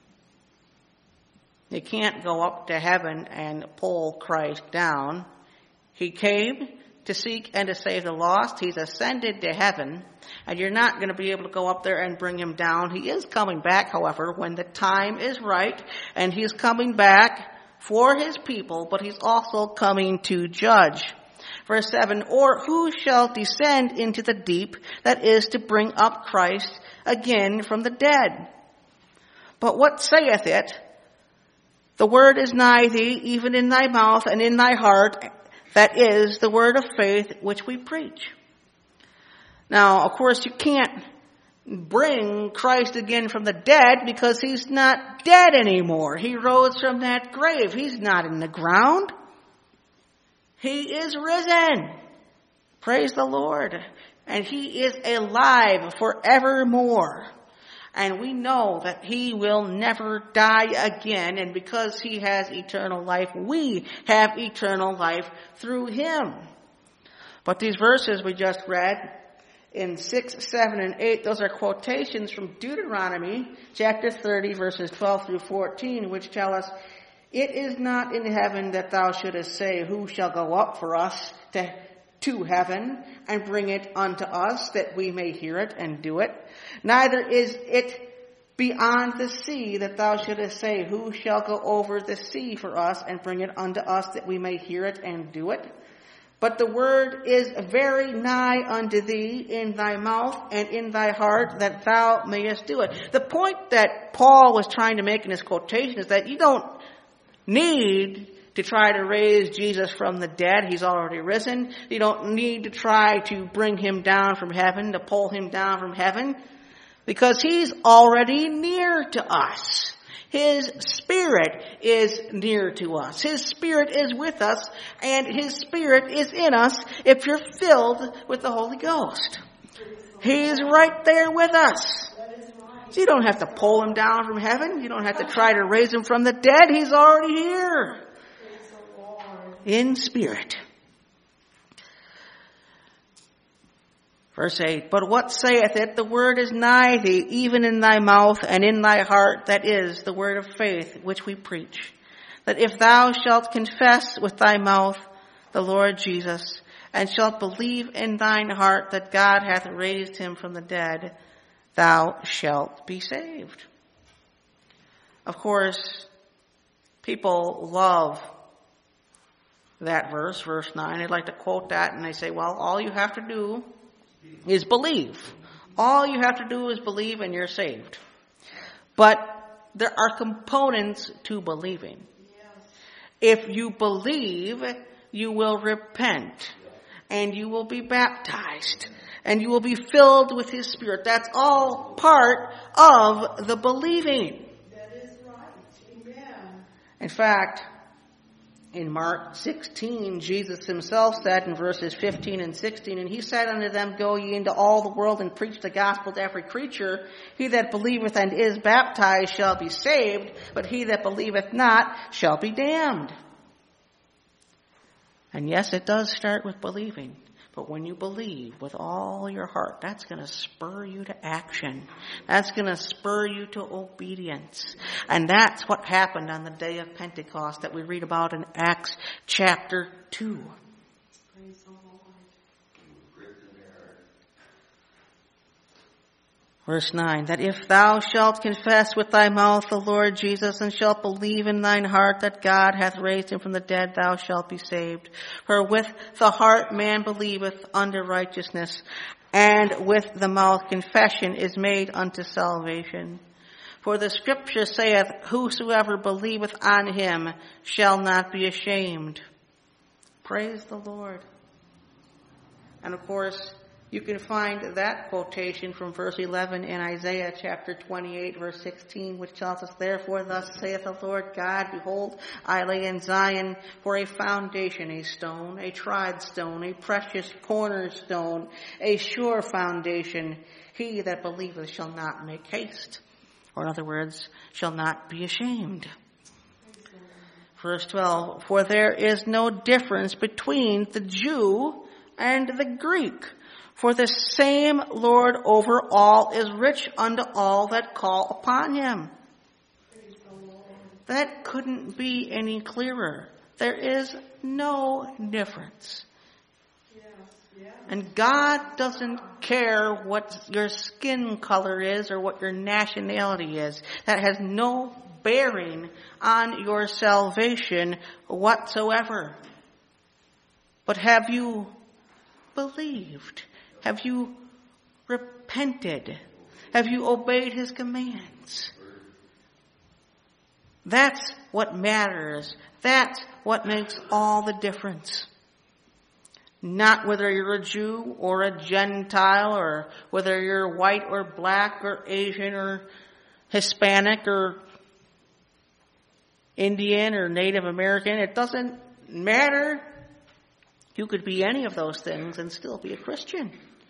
You can't go up to heaven and pull Christ down. He came to seek and to save the lost. He's ascended to heaven, and you're not going to be able to go up there and bring him down. He is coming back, however, when the time is right, and he's coming back for his people, but he's also coming to judge. Verse 7, or who shall descend into the deep, that is to bring up Christ again from the dead? But what saith it? The word is nigh thee, even in thy mouth and in thy heart, that is the word of faith which we preach. Now, of course, you can't bring Christ again from the dead because he's not dead anymore. He rose from that grave. He's not in the ground. He is risen. Praise the Lord. And he is alive forevermore. And we know that he will never die again. And because he has eternal life, we have eternal life through him. But these verses we just read in 6, 7, and 8, those are quotations from Deuteronomy chapter 30, verses 12 through 14, which tell us, it is not in heaven that thou shouldest say, who shall go up for us to heaven and bring it unto us that we may hear it and do it. Neither is it beyond the sea that thou shouldest say, who shall go over the sea for us and bring it unto us that we may hear it and do it. but the word is very nigh unto thee, in thy mouth and in thy heart, that thou mayest do it. The point that Paul was trying to make in his quotation is that you don't need to try to raise Jesus from the dead. He's already risen. You don't need to try to bring him down from heaven, to pull him down from heaven, because he's already near to us. His Spirit is near to us. His Spirit is with us, and His Spirit is in us if you're filled with the Holy Ghost. He's right there with us. So you don't have to pull him down from heaven. You don't have to try to raise him from the dead. He's already here in spirit. Verse 8, but what saith it? The word is nigh thee, even in thy mouth and in thy heart, that is the word of faith which we preach. That if thou shalt confess with thy mouth the Lord Jesus, and shalt believe in thine heart that God hath raised him from the dead, thou shalt be saved. Of course, people love that verse, verse 9. They'd like to quote that, and they say, well, all you have to do is believe. All you have to do is believe and you're saved. But there are components to believing. If you believe, you will repent and you will be baptized and you will be filled with His Spirit. That's all part of the believing. That is right. Amen. In fact, in Mark 16, Jesus himself said in verses 15 and 16, and he said unto them, go ye into all the world and preach the gospel to every creature. He that believeth and is baptized shall be saved, but he that believeth not shall be damned. And yes, it does start with believing. But when you believe with all your heart, that's going to spur you to action. That's going to spur you to obedience. And that's what happened on the day of Pentecost that we read about in Acts chapter 2. Praise the Lord. Verse 9, that if thou shalt confess with thy mouth the Lord Jesus, and shalt believe in thine heart that God hath raised him from the dead, thou shalt be saved. For with the heart man believeth unto righteousness, and with the mouth confession is made unto salvation. For the scripture saith, whosoever believeth on him shall not be ashamed. Praise the Lord. And of course, you can find that quotation from verse 11 in Isaiah chapter 28, verse 16, which tells us, therefore thus saith the Lord God, behold, I lay in Zion for a foundation, a stone, a tried stone, a precious cornerstone, a sure foundation. He that believeth shall not make haste. Or in other words, shall not be ashamed. Verse 12, for there is no difference between the Jew and the Greek. For the same Lord over all is rich unto all that call upon him. That couldn't be any clearer. There is no difference. And God doesn't care what your skin color is or what your nationality is. That has no bearing on your salvation whatsoever. But have you believed? Have you repented? Have you obeyed His commands? That's what matters. That's what makes all the difference. Not whether you're a Jew or a Gentile, or whether you're white or black or Asian or Hispanic or Indian or Native American. It doesn't matter. You could be any of those things and still be a Christian.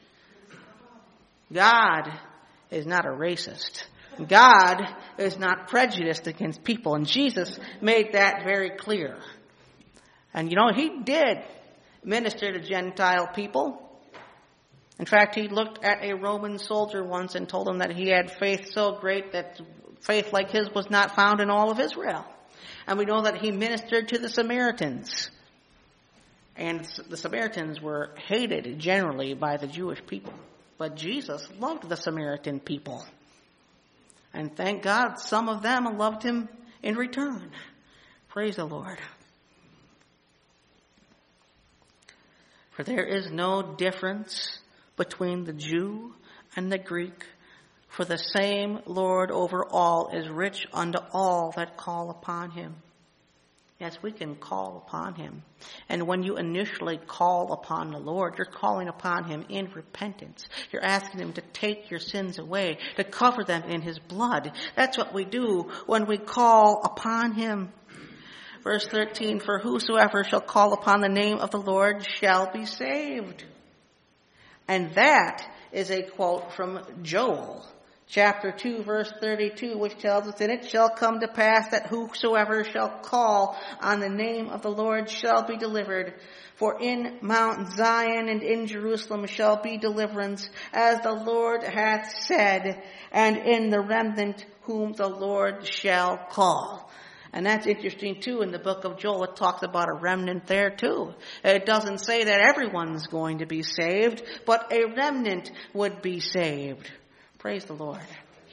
God is not a racist. God is not prejudiced against people. And Jesus made that very clear. And you know, He did minister to Gentile people. In fact, He looked at a Roman soldier once and told him that he had faith so great that faith like his was not found in all of Israel. And we know that He ministered to the Samaritans. And the Samaritans were hated generally by the Jewish people. But Jesus loved the Samaritan people. And thank God some of them loved Him in return. Praise the Lord. For there is no difference between the Jew and the Greek, for the same Lord over all is rich unto all that call upon him. Yes, we can call upon him. And when you initially call upon the Lord, you're calling upon him in repentance. You're asking him to take your sins away, to cover them in his blood. That's what we do when we call upon him. Verse 13, for whosoever shall call upon the name of the Lord shall be saved. And that is a quote from Joel. Chapter 2, verse 32, which tells us, and it shall come to pass that whosoever shall call on the name of the Lord shall be delivered. For in Mount Zion and in Jerusalem shall be deliverance, as the Lord hath said, and in the remnant whom the Lord shall call. And that's interesting too. In the book of Joel, it talks about a remnant there too. It doesn't say that everyone's going to be saved, but a remnant would be saved. Praise the Lord.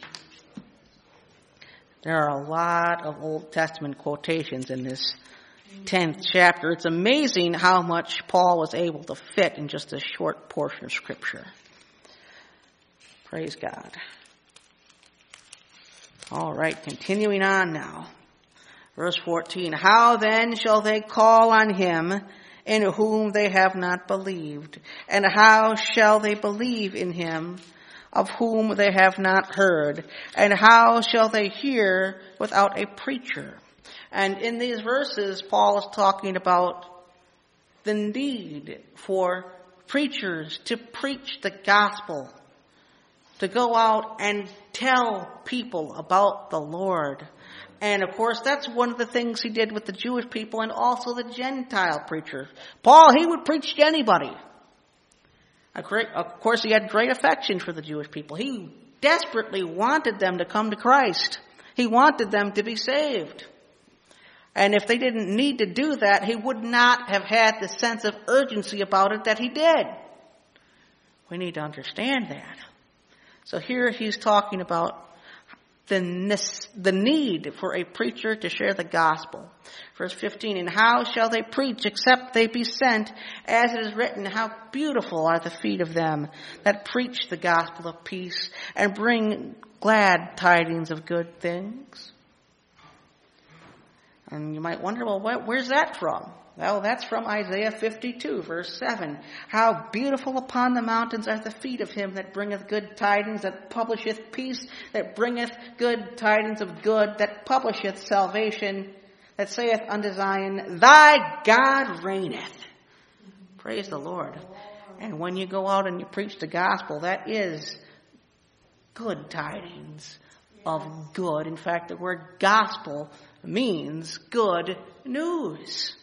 There are a lot of Old Testament quotations in this 10th chapter. It's amazing how much Paul was able to fit in just a short portion of Scripture. Praise God. All right, continuing on now. Verse 14, how then shall they call on him in whom they have not believed? And how shall they believe in him of whom they have not heard? And how shall they hear without a preacher? And in these verses, Paul is talking about the need for preachers to preach the gospel, to go out and tell people about the Lord. And of course, that's one of the things he did with the Jewish people and also the Gentile preachers. Paul, he would preach to anybody. Of course, he had great affection for the Jewish people. He desperately wanted them to come to Christ. He wanted them to be saved. And if they didn't need to do that, he would not have had the sense of urgency about it that he did. We need to understand that. So here he's talking about the need for a preacher to share the gospel. Verse 15, and how shall they preach except they be sent? As it is written, how beautiful are the feet of them that preach the gospel of peace and bring glad tidings of good things. And you might wonder, well, where's that from? Well, that's from Isaiah 52, verse 7. How beautiful upon the mountains are the feet of him that bringeth good tidings, that publisheth peace, that bringeth good tidings of good, that publisheth salvation, that saith unto Zion, thy God reigneth. Praise the Lord. And when you go out and you preach the gospel, that is good tidings of good. In fact, the word gospel means good news.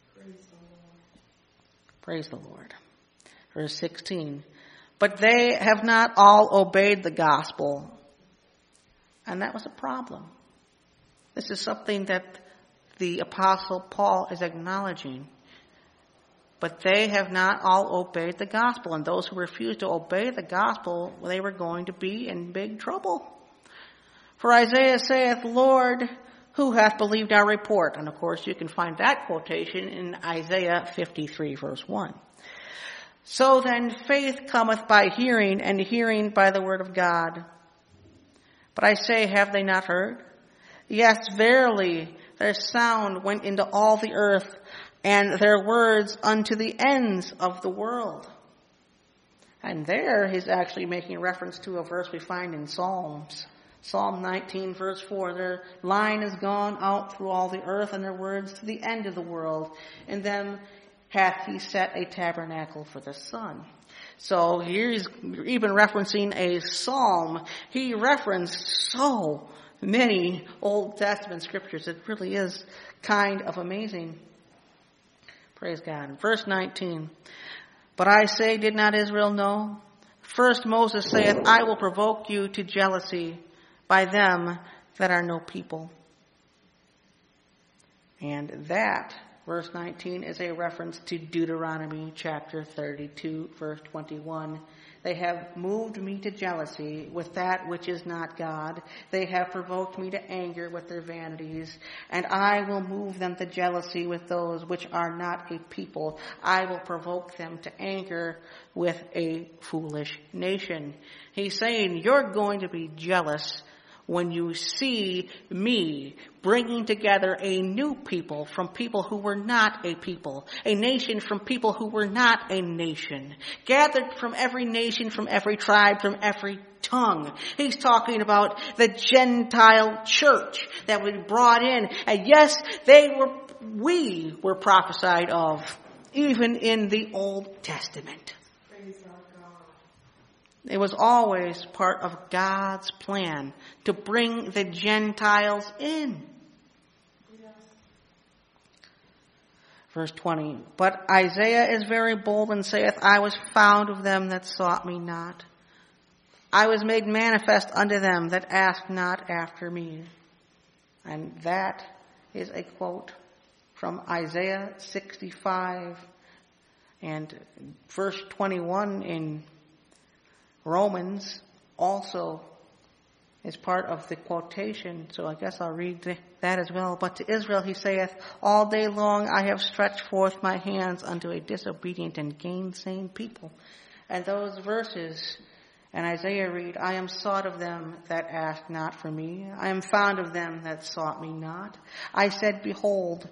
Praise the Lord. Verse 16. But they have not all obeyed the gospel. And that was a problem. This is something that the Apostle Paul is acknowledging. But they have not all obeyed the gospel. And those who refused to obey the gospel, they were going to be in big trouble. For Isaiah saith, Lord, who hath believed our report? And of course, you can find that quotation in Isaiah 53, verse 1. So then faith cometh by hearing, and hearing by the word of God. But I say, have they not heard? Yes, verily, their sound went into all the earth, and their words unto the ends of the world. And there he's actually making reference to a verse we find in Psalms. Psalm 19, verse 4, their line is gone out through all the earth, and their words to the end of the world. In them hath he set a tabernacle for the sun. So here he's even referencing a psalm. He referenced so many Old Testament scriptures. It really is kind of amazing. Praise God. Verse 19, but I say, did not Israel know? First Moses saith, I will provoke you to jealousy by them that are no people. And that, verse 19, is a reference to Deuteronomy chapter 32, verse 21. They have moved me to jealousy with that which is not God. They have provoked me to anger with their vanities. And I will move them to jealousy with those which are not a people. I will provoke them to anger with a foolish nation. He's saying, you're going to be jealous when you see me bringing together a new people from people who were not a people, a nation from people who were not a nation, gathered from every nation, from every tribe, from every tongue. He's talking about the Gentile church that was brought in. And yes, we were prophesied of, even in the Old Testament. It was always part of God's plan to bring the Gentiles in. Yes. Verse 20, but Isaiah is very bold and saith, I was found of them that sought me not. I was made manifest unto them that asked not after me. And that is a quote from Isaiah 65 and verse 21 in Romans also is part of the quotation, so I guess I'll read that as well. But to Israel he saith, all day long I have stretched forth my hands unto a disobedient and gainsaying people. And those verses in Isaiah read, I am sought of them that asked not for me. I am found of them that sought me not. I said, behold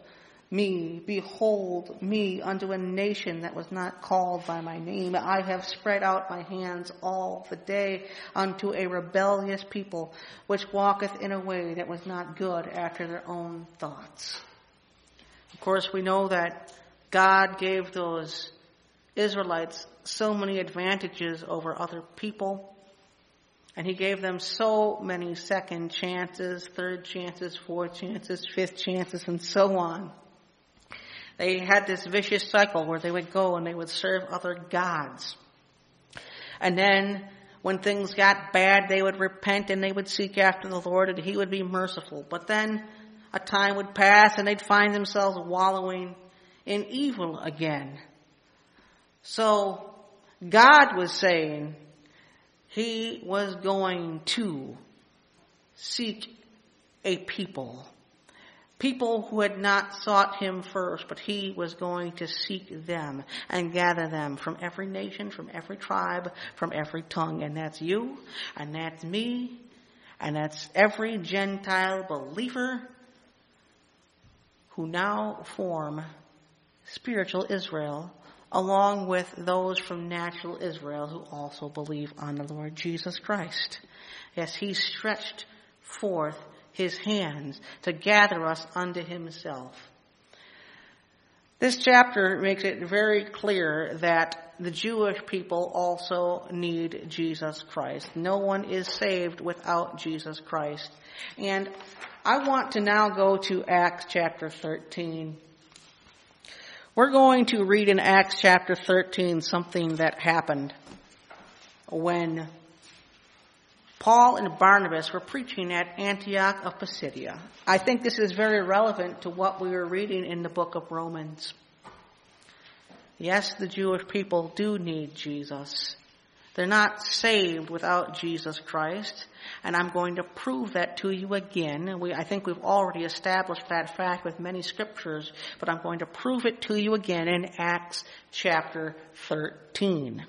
me unto a nation that was not called by my name. I have spread out my hands all the day unto a rebellious people, which walketh in a way that was not good after their own thoughts. Of course, we know that God gave those Israelites so many advantages over other people. And he gave them so many second chances, third chances, fourth chances, fifth chances, and so on. They had this vicious cycle where they would go and they would serve other gods. And then when things got bad, they would repent and they would seek after the Lord and he would be merciful. But then a time would pass and they'd find themselves wallowing in evil again. So God was saying he was going to seek a people who had not sought him first, but he was going to seek them and gather them from every nation, from every tribe, from every tongue. And that's you, and that's me, and that's every Gentile believer who now form spiritual Israel, along with those from natural Israel who also believe on the Lord Jesus Christ. Yes, he stretched forth his hands to gather us unto himself. This chapter makes it very clear that the Jewish people also need Jesus Christ. No one is saved without Jesus Christ. And I want to now go to Acts chapter 13. We're going to read in Acts chapter 13 something that happened when Paul and Barnabas were preaching at Antioch of Pisidia. I think this is very relevant to what we were reading in the book of Romans. Yes, the Jewish people do need Jesus. They're not saved without Jesus Christ, and I'm going to prove that to you again. I think we've already established that fact with many scriptures, but I'm going to prove it to you again in Acts chapter 13.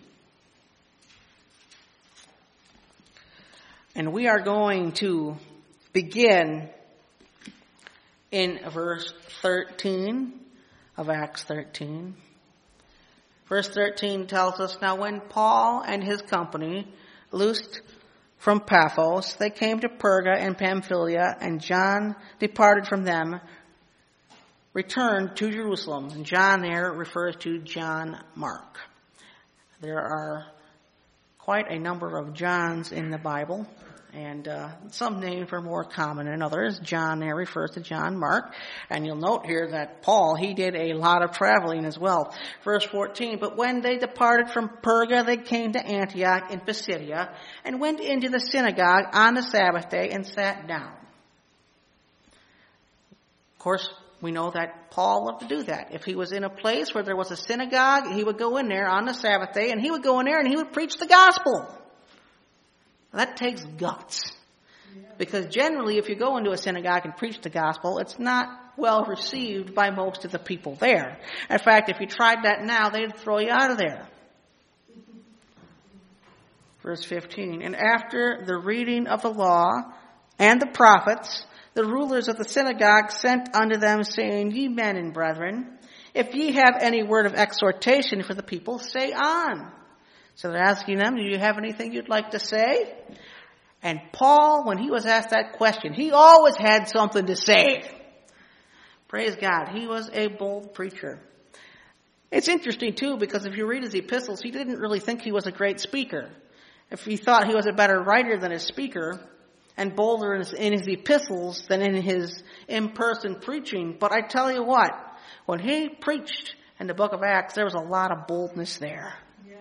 And we are going to begin in verse 13 of Acts 13. Verse 13 tells us, now when Paul and his company loosed from Paphos, they came to Perga and Pamphylia, and John departed from them, returned to Jerusalem. And John there refers to John Mark. There are quite a number of Johns in the Bible, and some names are more common than others. John there refers to John Mark. And you'll note here that Paul, he did a lot of traveling as well. Verse 14, but when they departed from Perga, they came to Antioch in Pisidia and went into the synagogue on the Sabbath day and sat down. Of course, we know that Paul loved to do that. If he was in a place where there was a synagogue, he would go in there on the Sabbath day, and he would go in there and he would preach the gospel. That takes guts. Because generally, if you go into a synagogue and preach the gospel, it's not well received by most of the people there. In fact, if you tried that now, they'd throw you out of there. Verse 15, and after the reading of the law and the prophets, the rulers of the synagogue sent unto them, saying, Ye men and brethren, if ye have any word of exhortation for the people, say on. So they're asking them, do you have anything you'd like to say? And Paul, when he was asked that question, he always had something to say. Praise God. He was a bold preacher. It's interesting, too, because if you read his epistles, he didn't really think he was a great speaker. If he thought he was a better writer than a speaker, and bolder in his epistles than in his in-person preaching. But I tell you what, when he preached in the book of Acts, there was a lot of boldness there. Yes.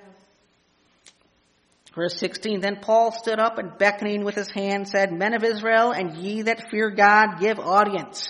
Verse 16, then Paul stood up and beckoning with his hand said, Men of Israel, and ye that fear God, give audience.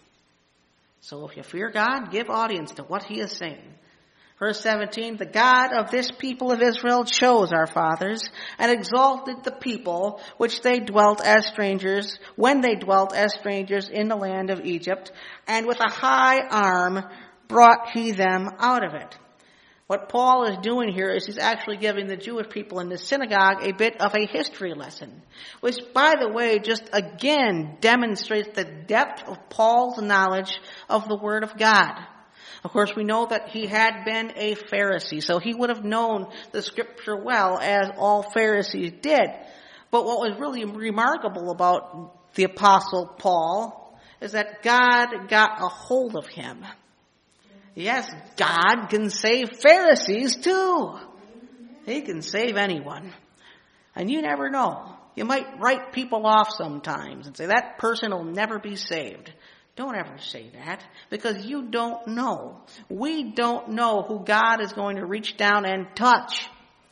So if you fear God, give audience to what he is saying. Verse 17, the God of this people of Israel chose our fathers and exalted the people which they dwelt as strangers, when they dwelt as strangers in the land of Egypt, and with a high arm brought he them out of it. What Paul is doing here is he's actually giving the Jewish people in the synagogue a bit of a history lesson, which, by the way, just again demonstrates the depth of Paul's knowledge of the Word of God. Of course, we know that he had been a Pharisee, so he would have known the Scripture well, as all Pharisees did. But what was really remarkable about the Apostle Paul is that God got a hold of him. Yes, God can save Pharisees too. He can save anyone. And you never know. You might write people off sometimes and say, that person will never be saved. Don't ever say that, because you don't know. We don't know who God is going to reach down and touch.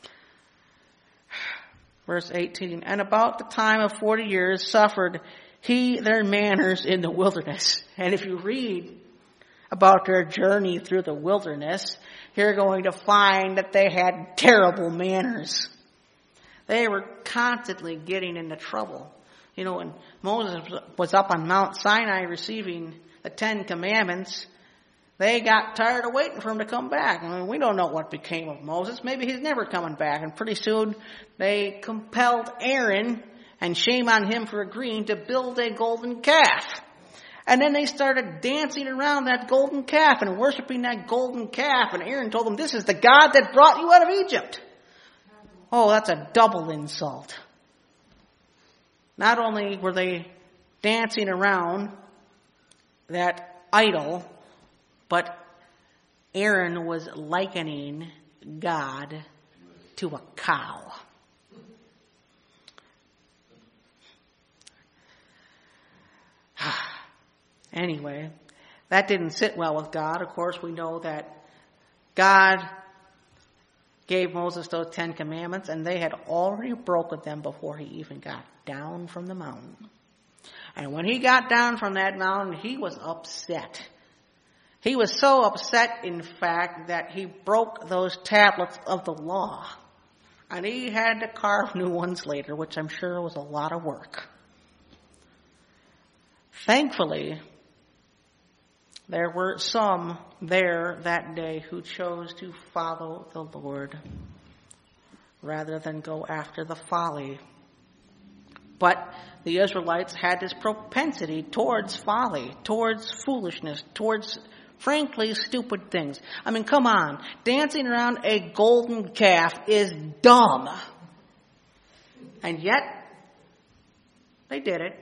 Verse 18, and about the time of 40 years suffered he their manners in the wilderness. And if you read about their journey through the wilderness, you're going to find that they had terrible manners. They were constantly getting into trouble. You know, when Moses was up on Mount Sinai receiving the 10 Commandments, they got tired of waiting for him to come back. I mean, we don't know what became of Moses. Maybe he's never coming back. And pretty soon they compelled Aaron, and shame on him for agreeing, to build a golden calf. And then they started dancing around that golden calf and worshiping that golden calf. And Aaron told them, this is the God that brought you out of Egypt. Oh, that's a double insult. Not only were they dancing around that idol, but Aaron was likening God to a cow. Anyway, that didn't sit well with God. Of course, we know that God gave Moses those 10 Commandments, and they had already broken them before he even got down from the mountain. And when he got down from that mountain, he was upset. He was so upset, in fact, that he broke those tablets of the law. And he had to carve new ones later, which I'm sure was a lot of work. Thankfully, there were some there that day who chose to follow the Lord rather than go after the folly. But the Israelites had this propensity towards folly, towards foolishness, towards, frankly, stupid things. I mean, come on. Dancing around a golden calf is dumb. And yet, they did it.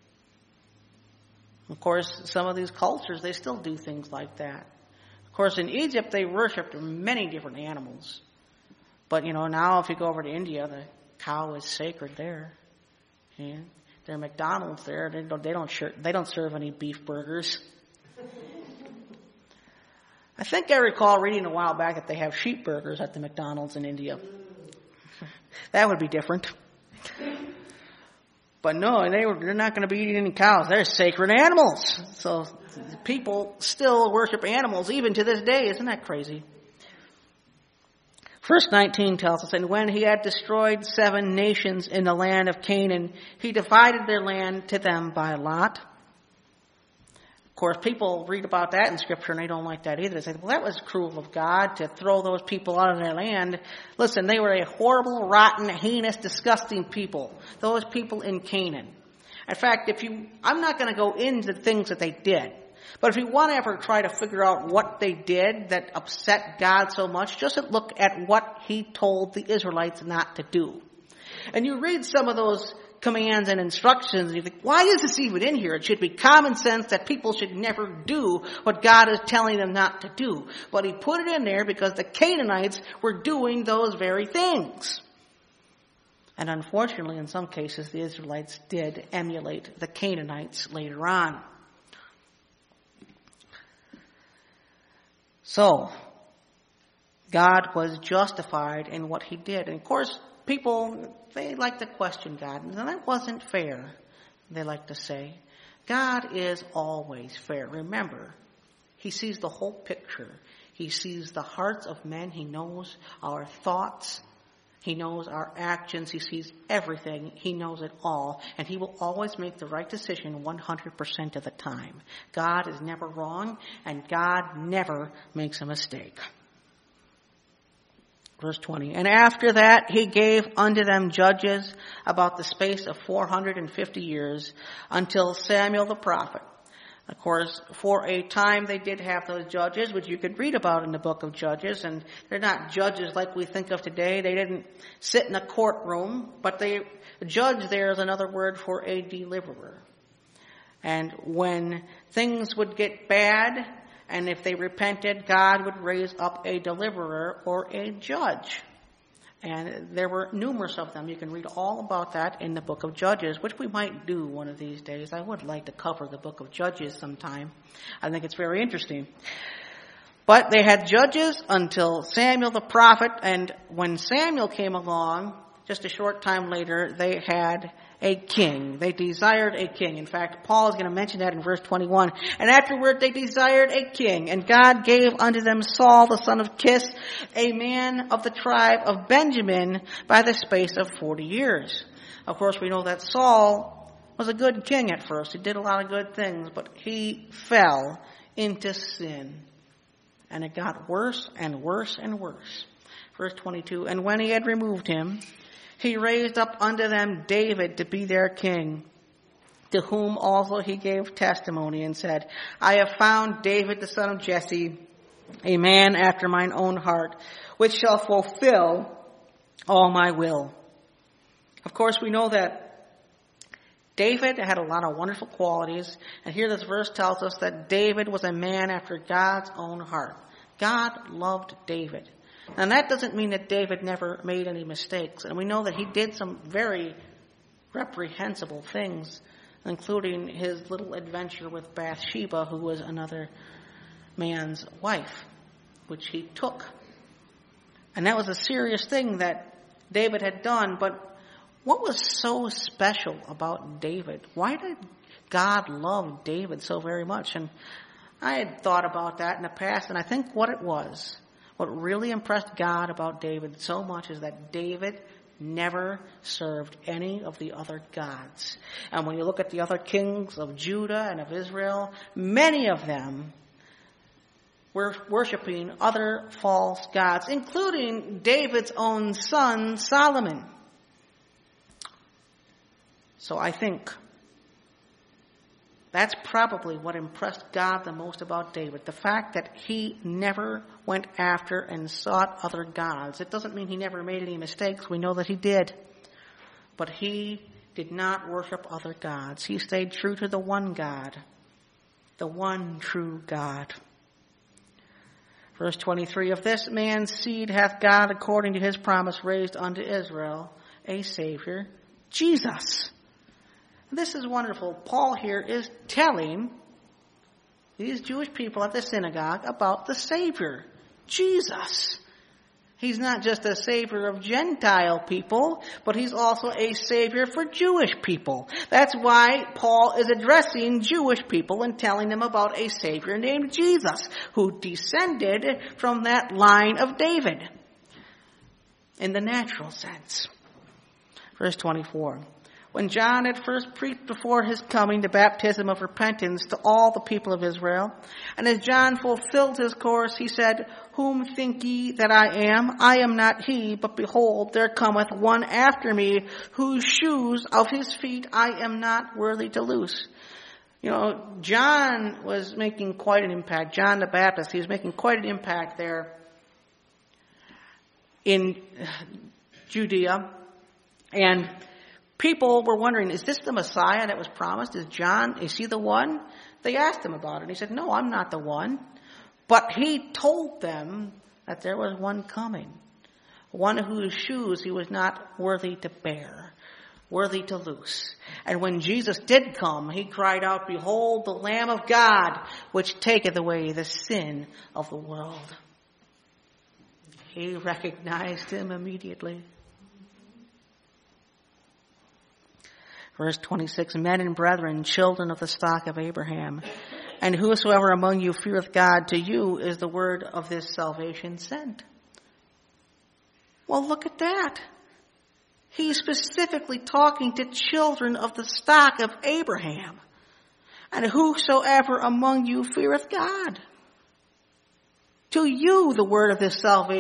Of course, some of these cultures, they still do things like that. Of course, in Egypt, they worshipped many different animals. But, you know, now if you go over to India, the cow is sacred there. And their McDonald's there, they don't serve any beef burgers. I think I recall reading a while back that they have sheep burgers at the McDonald's in India. That would be different. But no, they're not going to be eating any cows. They're sacred animals. So people still worship animals even to this day. Isn't that crazy? Verse 19 tells us, and when he had destroyed 7 nations in the land of Canaan, he divided their land to them by lot. Of course, people read about that in Scripture, and they don't like that either. They say, well, that was cruel of God to throw those people out of their land. Listen, they were a horrible, rotten, heinous, disgusting people. Those people in Canaan. In fact, I'm not going to go into the things that they did. But if you want to ever try to figure out what they did that upset God so much, just look at what he told the Israelites not to do. And you read some of those commands and instructions, and you think, why is this even in here? It should be common sense that people should never do what God is telling them not to do. But he put it in there because the Canaanites were doing those very things. And unfortunately, in some cases, the Israelites did emulate the Canaanites later on. So, God was justified in what he did. And of course, people, they like to question God. And that wasn't fair, they like to say. God is always fair. Remember, he sees the whole picture. He sees the hearts of men. He knows our thoughts. He knows our actions. He sees everything. He knows it all. And he will always make the right decision 100% of the time. God is never wrong, and God never makes a mistake. Verse 20, and after that he gave unto them judges about the space of 450 years until Samuel the prophet. Of course, for a time they did have those judges, which you could read about in the book of Judges, and they're not judges like we think of today. They didn't sit in a courtroom, but judge there is another word for a deliverer. And when things would get bad, and if they repented, God would raise up a deliverer or a judge. And there were numerous of them. You can read all about that in the book of Judges, which we might do one of these days. I would like to cover the book of Judges sometime. I think it's very interesting. But they had judges until Samuel the prophet, and when Samuel came along, just a short time later, they had a king. They desired a king. In fact, Paul is going to mention that in verse 21. And afterward they desired a king, and God gave unto them Saul the son of Kish, a man of the tribe of Benjamin, by the space of 40 years. Of course, we know that Saul was a good king at first. He did a lot of good things, but he fell into sin. And it got worse and worse and worse. Verse 22, and when he had removed him, he raised up unto them David to be their king, to whom also he gave testimony and said, I have found David the son of Jesse, a man after mine own heart, which shall fulfill all my will. Of course, we know that David had a lot of wonderful qualities, and here this verse tells us that David was a man after God's own heart. God loved David. And that doesn't mean that David never made any mistakes. And we know that he did some very reprehensible things, including his little adventure with Bathsheba, who was another man's wife, which he took. And that was a serious thing that David had done. But what was so special about David? Why did God love David so very much? And I had thought about that in the past, and I think what really impressed God about David so much is that David never served any of the other gods. And when you look at the other kings of Judah and of Israel, many of them were worshiping other false gods, including David's own son, Solomon. So I think that's probably what impressed God the most about David. The fact that he never went after and sought other gods. It doesn't mean he never made any mistakes. We know that he did. But he did not worship other gods. He stayed true to the one God, the one true God. Verse 23, of this man's seed hath God, according to his promise, raised unto Israel a Savior, Jesus. This is wonderful. Paul here is telling these Jewish people at the synagogue about the Savior, Jesus. He's not just a Savior of Gentile people, but He's also a Savior for Jewish people. That's why Paul is addressing Jewish people and telling them about a Savior named Jesus, who descended from that line of David in the natural sense. Verse 24. When John had first preached before his coming the baptism of repentance to all the people of Israel, and as John fulfilled his course, he said, Whom think ye that I am? I am not he, but behold, there cometh one after me, whose shoes of his feet I am not worthy to loose. John was making quite an impact. John the Baptist, he was making quite an impact there in Judea. And people were wondering, is this the Messiah that was promised? Is he the one? They asked him about it. And he said, no, I'm not the one. But he told them that there was one coming, one whose shoes he was not worthy to bear, worthy to loose. And when Jesus did come, he cried out, Behold the Lamb of God, which taketh away the sin of the world. He recognized him immediately. Verse 26, Men and brethren, children of the stock of Abraham, and whosoever among you feareth God, to you is the word of this salvation sent. Well, look at that. He's specifically talking to children of the stock of Abraham. And whosoever among you feareth God. To you the word of this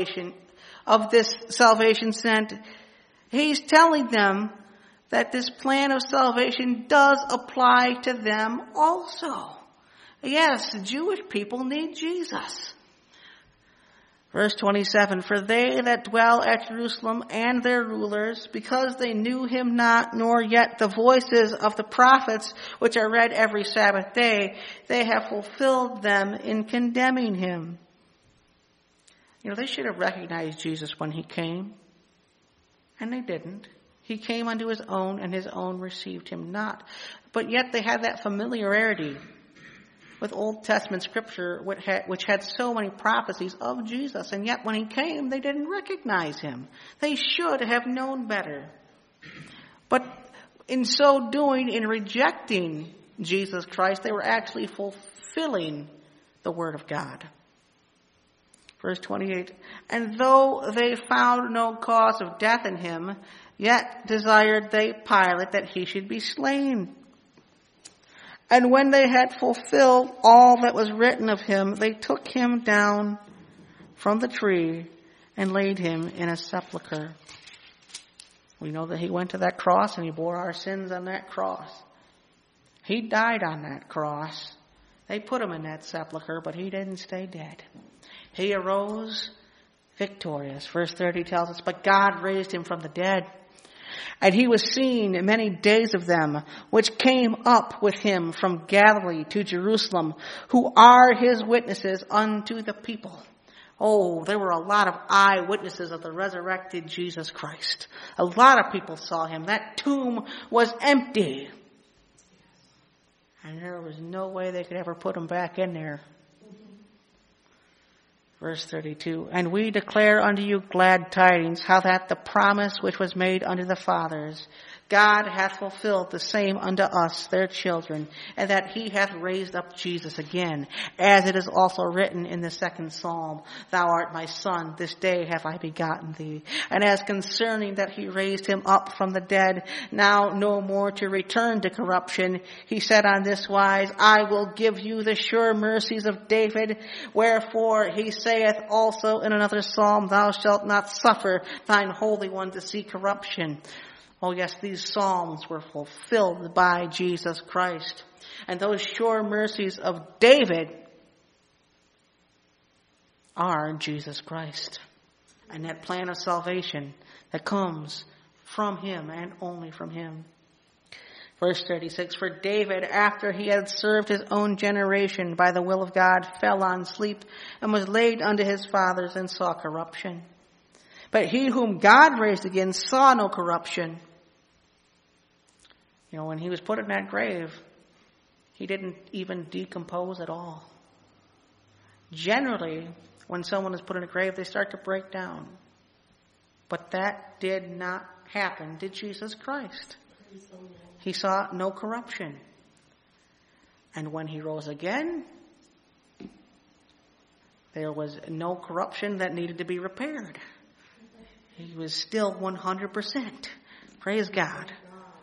salvation sent. He's telling them that this plan of salvation does apply to them also. Yes, Jewish people need Jesus. Verse 27, For they that dwell at Jerusalem and their rulers, because they knew him not, nor yet the voices of the prophets, which are read every Sabbath day, they have fulfilled them in condemning him. They should have recognized Jesus when he came, and they didn't. He came unto his own, and his own received him not. But yet they had that familiarity with Old Testament scripture, which had so many prophecies of Jesus. And yet when he came, they didn't recognize him. They should have known better. But in so doing, in rejecting Jesus Christ, they were actually fulfilling the word of God. Verse 28, And though they found no cause of death in him, yet desired they Pilate that he should be slain. And when they had fulfilled all that was written of him, they took him down from the tree and laid him in a sepulchre. We know that he went to that cross and he bore our sins on that cross. He died on that cross. They put him in that sepulchre, but he didn't stay dead. He arose victorious. Verse 30 tells us, But God raised him from the dead. And he was seen many days of them, which came up with him from Galilee to Jerusalem, who are his witnesses unto the people. Oh, there were a lot of eyewitnesses of the resurrected Jesus Christ. A lot of people saw him. That tomb was empty. And there was no way they could ever put him back in there. Verse 32, And we declare unto you glad tidings, how that the promise which was made unto the fathers, God hath fulfilled the same unto us, their children, and that he hath raised up Jesus again, as it is also written in the second psalm, Thou art my son, this day have I begotten thee. And as concerning that he raised him up from the dead, now no more to return to corruption, he said on this wise, I will give you the sure mercies of David, wherefore he saith also in another psalm, Thou shalt not suffer thine Holy One to see corruption. Oh yes, these psalms were fulfilled by Jesus Christ. And those sure mercies of David are Jesus Christ. And that plan of salvation that comes from him and only from him. Verse 36, For David, after he had served his own generation by the will of God, fell on sleep and was laid unto his fathers and saw corruption. But he whom God raised again saw no corruption. When he was put in that grave, he didn't even decompose at all. Generally, when someone is put in a grave, they start to break down. But that did not happen to Jesus Christ. He saw no corruption. And when he rose again, there was no corruption that needed to be repaired. He was still 100%. Praise God.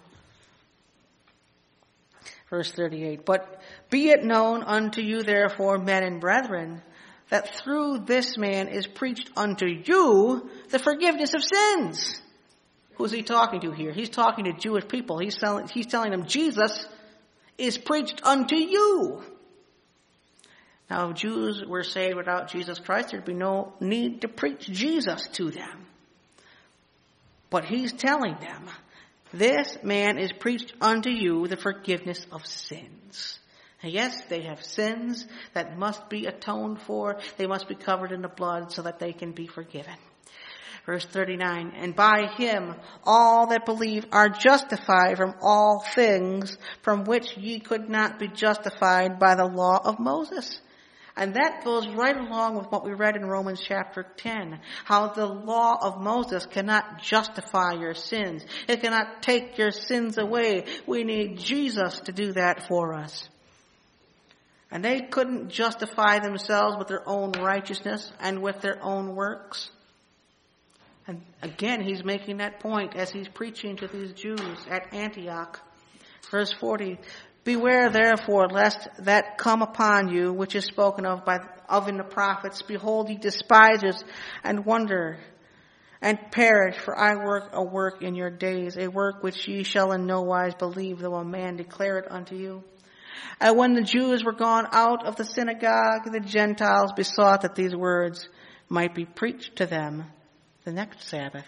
Verse 38, but be it known unto you therefore, men and brethren, that through this man is preached unto you the forgiveness of sins. Who's he talking to here? He's talking to Jewish people. He's telling them Jesus is preached unto you. Now, if Jews were saved without Jesus Christ, there'd be no need to preach Jesus to them. But he's telling them, this man is preached unto you the forgiveness of sins. And yes, they have sins that must be atoned for. They must be covered in the blood so that they can be forgiven. Verse 39, and by him all that believe are justified from all things from which ye could not be justified by the law of Moses. And that goes right along with what we read in Romans chapter 10, how the law of Moses cannot justify your sins. It cannot take your sins away. We need Jesus to do that for us. And they couldn't justify themselves with their own righteousness and with their own works. And again, he's making that point as he's preaching to these Jews at Antioch. Verse 40, beware therefore lest that come upon you, which is spoken of in the prophets. Behold, ye despisers, and wonder, and perish, for I work a work in your days, a work which ye shall in no wise believe, though a man declare it unto you. And when the Jews were gone out of the synagogue, the Gentiles besought that these words might be preached to them the next Sabbath.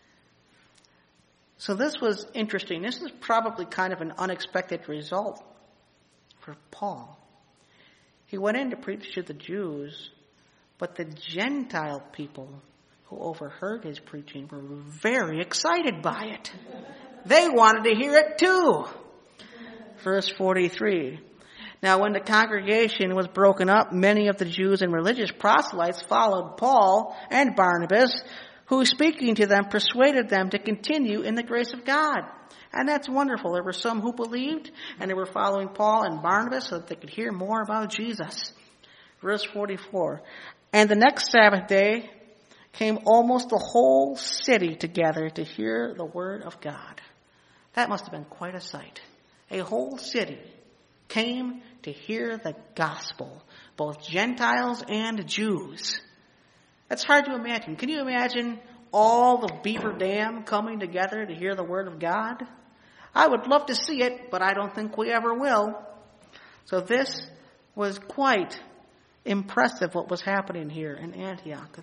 So this was interesting. This is probably kind of an unexpected result for Paul. He went in to preach to the Jews, but the Gentile people who overheard his preaching were very excited by it. They wanted to hear it too. Verse 43. Now when the congregation was broken up, many of the Jews and religious proselytes followed Paul and Barnabas, who speaking to them persuaded them to continue in the grace of God. And that's wonderful. There were some who believed, and they were following Paul and Barnabas so that they could hear more about Jesus. Verse 44. And the next Sabbath day came almost the whole city together to hear the word of God. That must have been quite a sight. A whole city came to hear the gospel, both Gentiles and Jews. That's hard to imagine. Can you imagine all the Beaver Dam coming together to hear the word of God? I would love to see it, but I don't think we ever will. So this was quite impressive what was happening here in Antioch.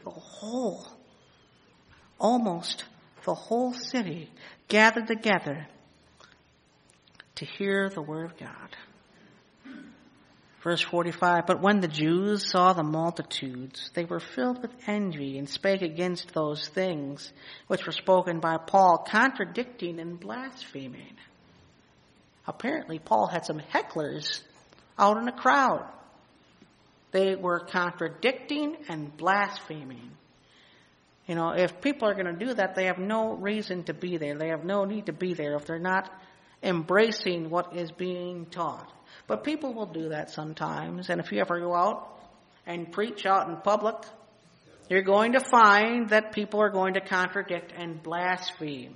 Almost the whole city gathered together to hear the word of God. Verse 45, but when the Jews saw the multitudes, they were filled with envy and spake against those things which were spoken by Paul, contradicting and blaspheming. Apparently, Paul had some hecklers out in the crowd. They were contradicting and blaspheming. You know, if people are going to do that, they have no reason to be there. They have no need to be there if they're not embracing what is being taught. But people will do that sometimes. And if you ever go out and preach out in public, you're going to find that people are going to contradict and blaspheme.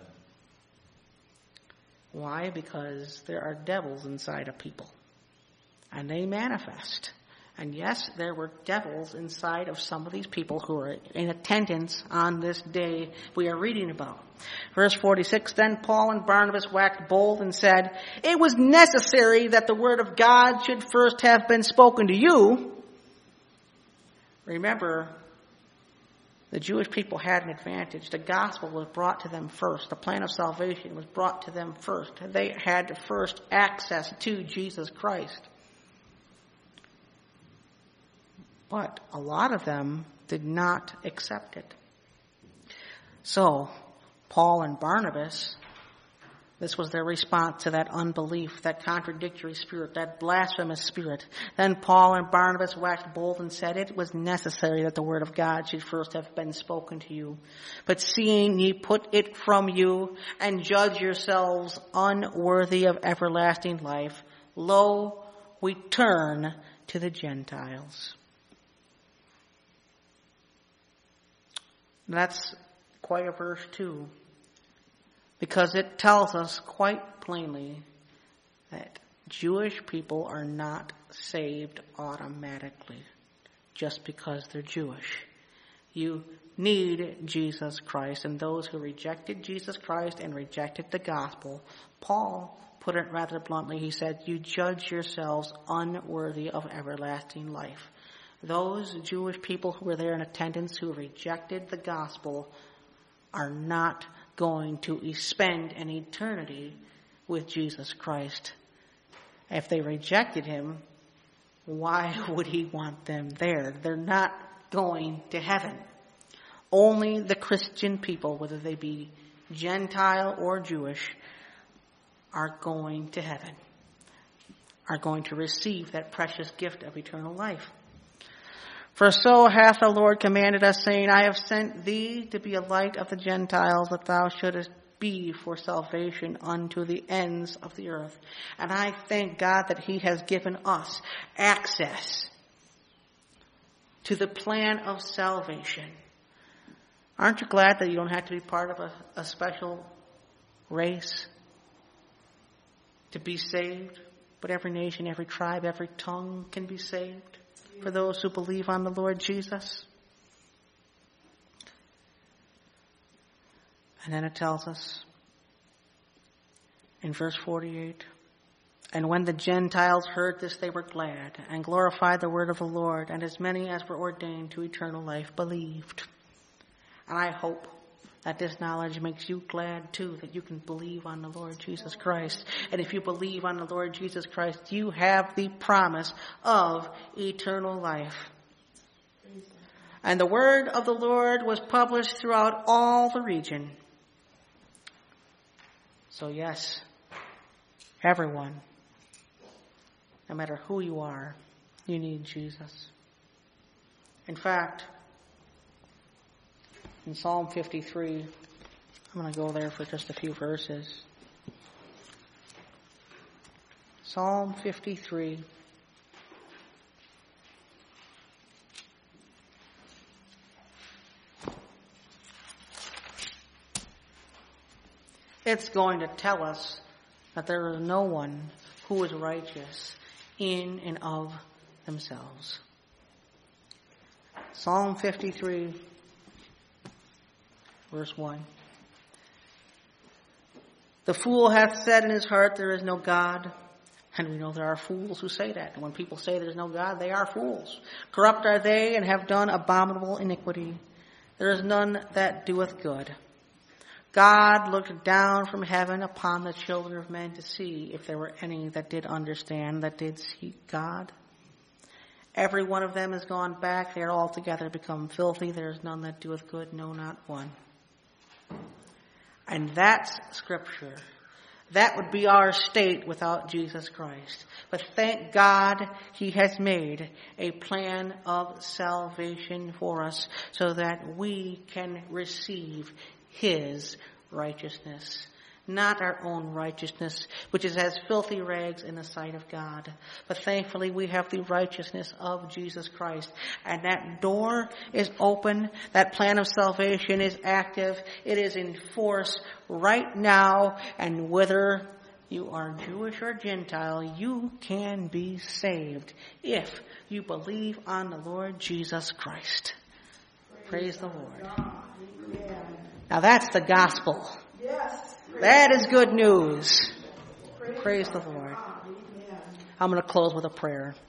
Why? Because there are devils inside of people. And they manifest. And yes, there were devils inside of some of these people who are in attendance on this day we are reading about. Verse 46, then Paul and Barnabas waxed bold and said, it was necessary that the word of God should first have been spoken to you. Remember, the Jewish people had an advantage. The gospel was brought to them first. The plan of salvation was brought to them first. They had first access to Jesus Christ. But a lot of them did not accept it. So, Paul and Barnabas This was their response to that unbelief, that contradictory spirit, that blasphemous spirit. Then Paul and Barnabas waxed bold and said, it was necessary that the word of God should first have been spoken to you. But seeing ye put it from you and judge yourselves unworthy of everlasting life, lo, we turn to the Gentiles. That's quite a verse too, because it tells us quite plainly that Jewish people are not saved automatically just because they're Jewish. You need Jesus Christ, and those who rejected Jesus Christ and rejected the gospel, Paul put it rather bluntly. He said, you judge yourselves unworthy of everlasting life. Those Jewish people who were there in attendance who rejected the gospel are not going to spend an eternity with Jesus Christ. If they rejected him, why would he want them there? They're not going to heaven. Only the Christian people, whether they be Gentile or Jewish, are going to heaven, are going to receive that precious gift of eternal life. For so hath the Lord commanded us, saying, I have sent thee to be a light of the Gentiles, that thou shouldest be for salvation unto the ends of the earth. And I thank God that he has given us access to the plan of salvation. Aren't you glad that you don't have to be part of a special race to be saved? But every nation, every tribe, every tongue can be saved for those who believe on the Lord Jesus. And then it tells us in verse 48, and when the Gentiles heard this, they were glad and glorified the word of the Lord, and as many as were ordained to eternal life believed. And I hope that this knowledge makes you glad too, that you can believe on the Lord Jesus Christ. And if you believe on the Lord Jesus Christ, you have the promise of eternal life. And the word of the Lord was published throughout all the region. So yes, everyone, no matter who you are, you need Jesus. In fact, in Psalm 53, I'm going to go there for just a few verses. Psalm 53. It's going to tell us that there is no one who is righteous in and of themselves. Psalm 53. Verse 1. The fool hath said in his heart, there is no God. And we know there are fools who say that. And when people say there is no God, they are fools. Corrupt are they, and have done abominable iniquity. There is none that doeth good. God looked down from heaven upon the children of men to see if there were any that did understand, that did seek God. Every one of them is gone back. They are altogether become filthy. There is none that doeth good, no, not one. And that's Scripture. That would be our state without Jesus Christ. But thank God he has made a plan of salvation for us so that we can receive his righteousness. Not our own righteousness, which is as filthy rags in the sight of God. But thankfully we have the righteousness of Jesus Christ. And that door is open. That plan of salvation is active. It is in force right now. And whether you are Jewish or Gentile, you can be saved if you believe on the Lord Jesus Christ. Praise the Lord. Now that's the gospel. Yes. That is good news. Praise the Lord. I'm going to close with a prayer.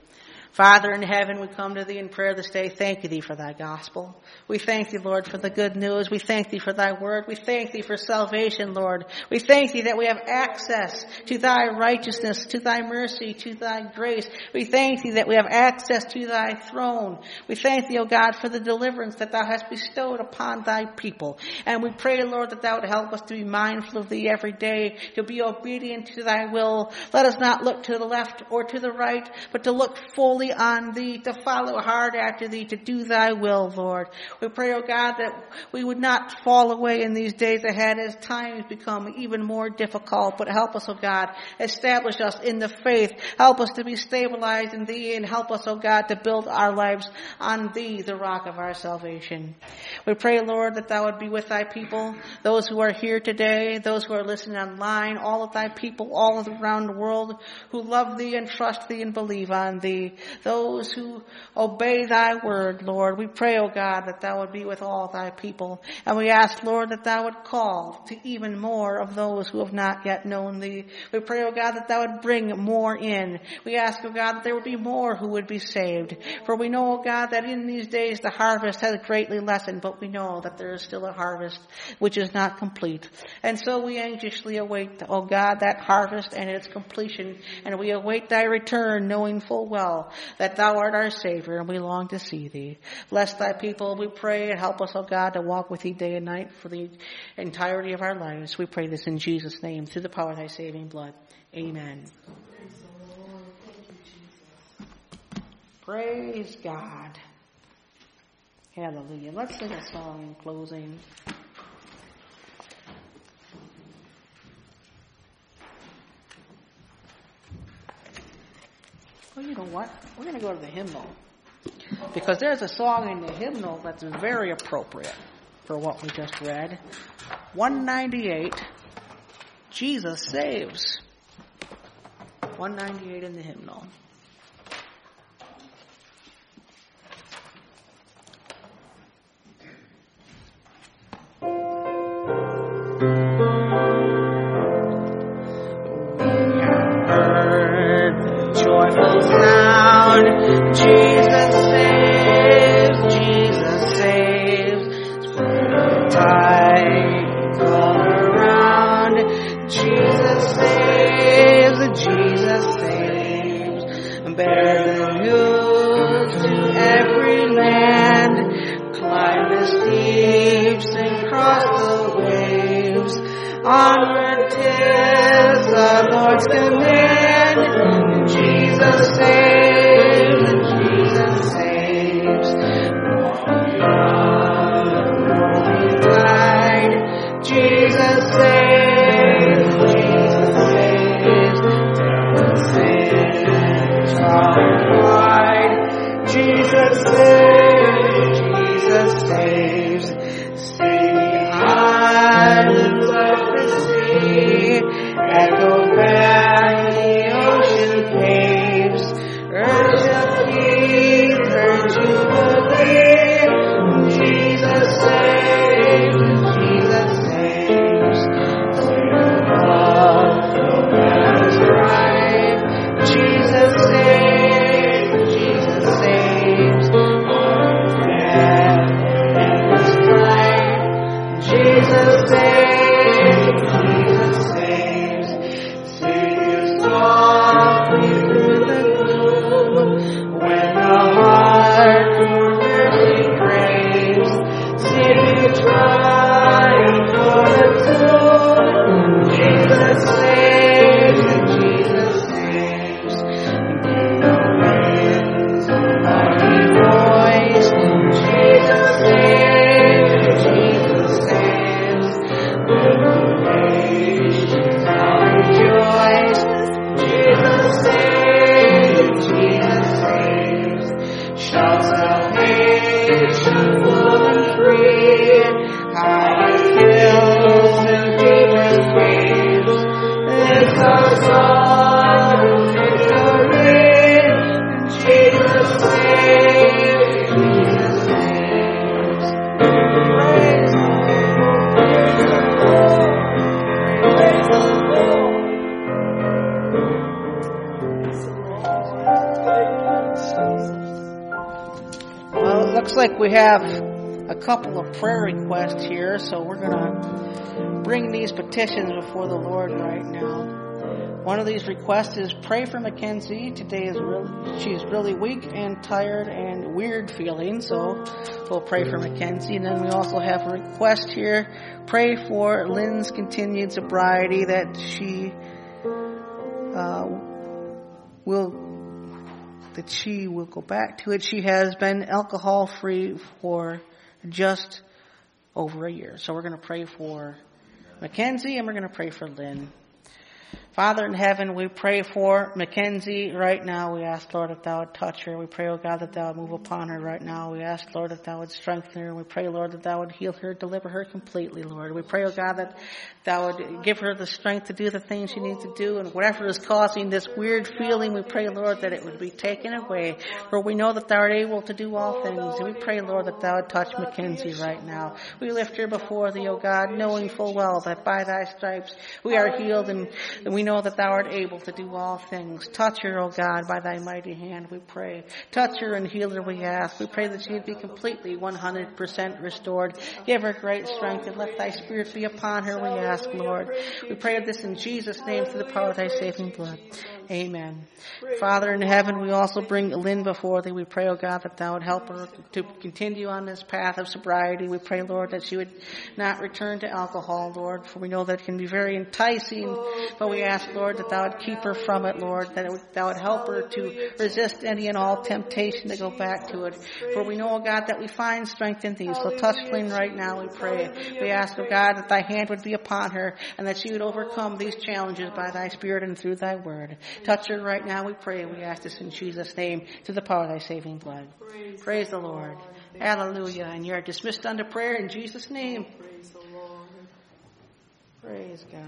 Father in heaven, we come to thee in prayer this day. Thank thee for thy gospel. We thank thee, Lord, for the good news. We thank thee for thy word. We thank thee for salvation, Lord. We thank thee that we have access to thy righteousness, to thy mercy, to thy grace. We thank thee that we have access to thy throne. We thank thee, O God, for the deliverance that thou hast bestowed upon thy people. And we pray, Lord, that thou would help us to be mindful of thee every day, to be obedient to thy will. Let us not look to the left or to the right, but to look fully on thee, to follow hard after thee, to do thy will, Lord. We pray, oh God, that we would not fall away in these days ahead as times become even more difficult, but help us, oh God, establish us in the faith. Help us to be stabilized in thee, and help us, oh God, to build our lives on thee, the rock of our salvation. We pray, Lord, that thou would be with thy people, those who are here today, those who are listening online, all of thy people all around the world who love thee and trust thee and believe on thee, those who obey thy word, Lord. We pray, O God, that thou would be with all thy people. And we ask, Lord, that thou would call to even more of those who have not yet known thee. We pray, O God, that thou would bring more in. We ask, O God, that there would be more who would be saved. For we know, O God, that in these days the harvest has greatly lessened, but we know that there is still a harvest which is not complete. And so we anxiously await, O God, that harvest and its completion. And we await thy return, knowing full well that thou art our Savior, and we long to see thee. Bless thy people, we pray, and help us, O God, to walk with thee day and night for the entirety of our lives. We pray this in Jesus' name, through the power of thy saving blood. Amen. Praise God. Hallelujah. Let's sing a song in closing. Well, you know what? We're going to go to the hymnal, because there's a song in the hymnal that's very appropriate for what we just read. 198, Jesus Saves. 198 in the hymnal. Joyful sound, Jesus saves, Jesus saves. Tide all around, Jesus saves, Jesus saves. Bear the news to every land, climb the steeps and cross the waves. Onward 'tis the Lord's command. Jesus saves, Jesus saves. Rolling tide, Jesus saves, Jesus saves. Down sins far and wide, Jesus saves, Jesus saves. See the islands of the sea, echo back the ocean waves. Earth shall keep her jubilee. Jesus saves, Jesus saves. Sing above the waters rise. Jesus saves, Jesus saves. Looks like we have a couple of prayer requests here, so we're going to bring these petitions before the Lord right now. One of these requests is pray for Mackenzie. Today she's really weak and tired and weird feeling, so we'll pray for Mackenzie. And then we also have a request here. Pray for Lynn's continued sobriety, that she will go back to it. She has been alcohol free for just over a year. So we're going to pray for Mackenzie and we're going to pray for Lynn. Father in heaven, we pray for Mackenzie right now. We ask, Lord, that thou would touch her. We pray, oh God, that thou would move upon her right now. We ask, Lord, that thou would strengthen her. We pray, Lord, that thou would heal her, deliver her completely, Lord. We pray, oh God, that thou would give her the strength to do the things she needs to do. And whatever is causing this weird feeling, we pray, Lord, that it would be taken away. For we know that thou art able to do all things. And we pray, Lord, that thou would touch Mackenzie right now. We lift her before thee, O God, knowing full well that by thy stripes we are healed, and we know that thou art able to do all things. Touch her, O God, by thy mighty hand, we pray. Touch her and heal her, we ask. We pray that she would be completely 100% restored. Give her great strength and let thy spirit be upon her, we ask, Lord. We pray this in Jesus' name through the power of thy saving blood. Amen. Father in heaven, we also bring Lynn before thee. We pray, O God, that thou would help her to continue on this path of sobriety. We pray, Lord, that she would not return to alcohol, Lord, for we know that it can be very enticing. But we ask, Lord, that thou would keep her from it, Lord, that thou would help her to resist any and all temptation to go back to it. For we know, O God, that we find strength in thee. So touch Lynn right now, we pray. We ask, O God, that thy hand would be upon her and that she would overcome these challenges by thy Spirit and through thy word. Touch her right now, we pray. We ask this in Jesus' name, through the power of thy saving blood. Praise the Lord. Hallelujah. And you are dismissed unto prayer in Jesus' name. Praise God.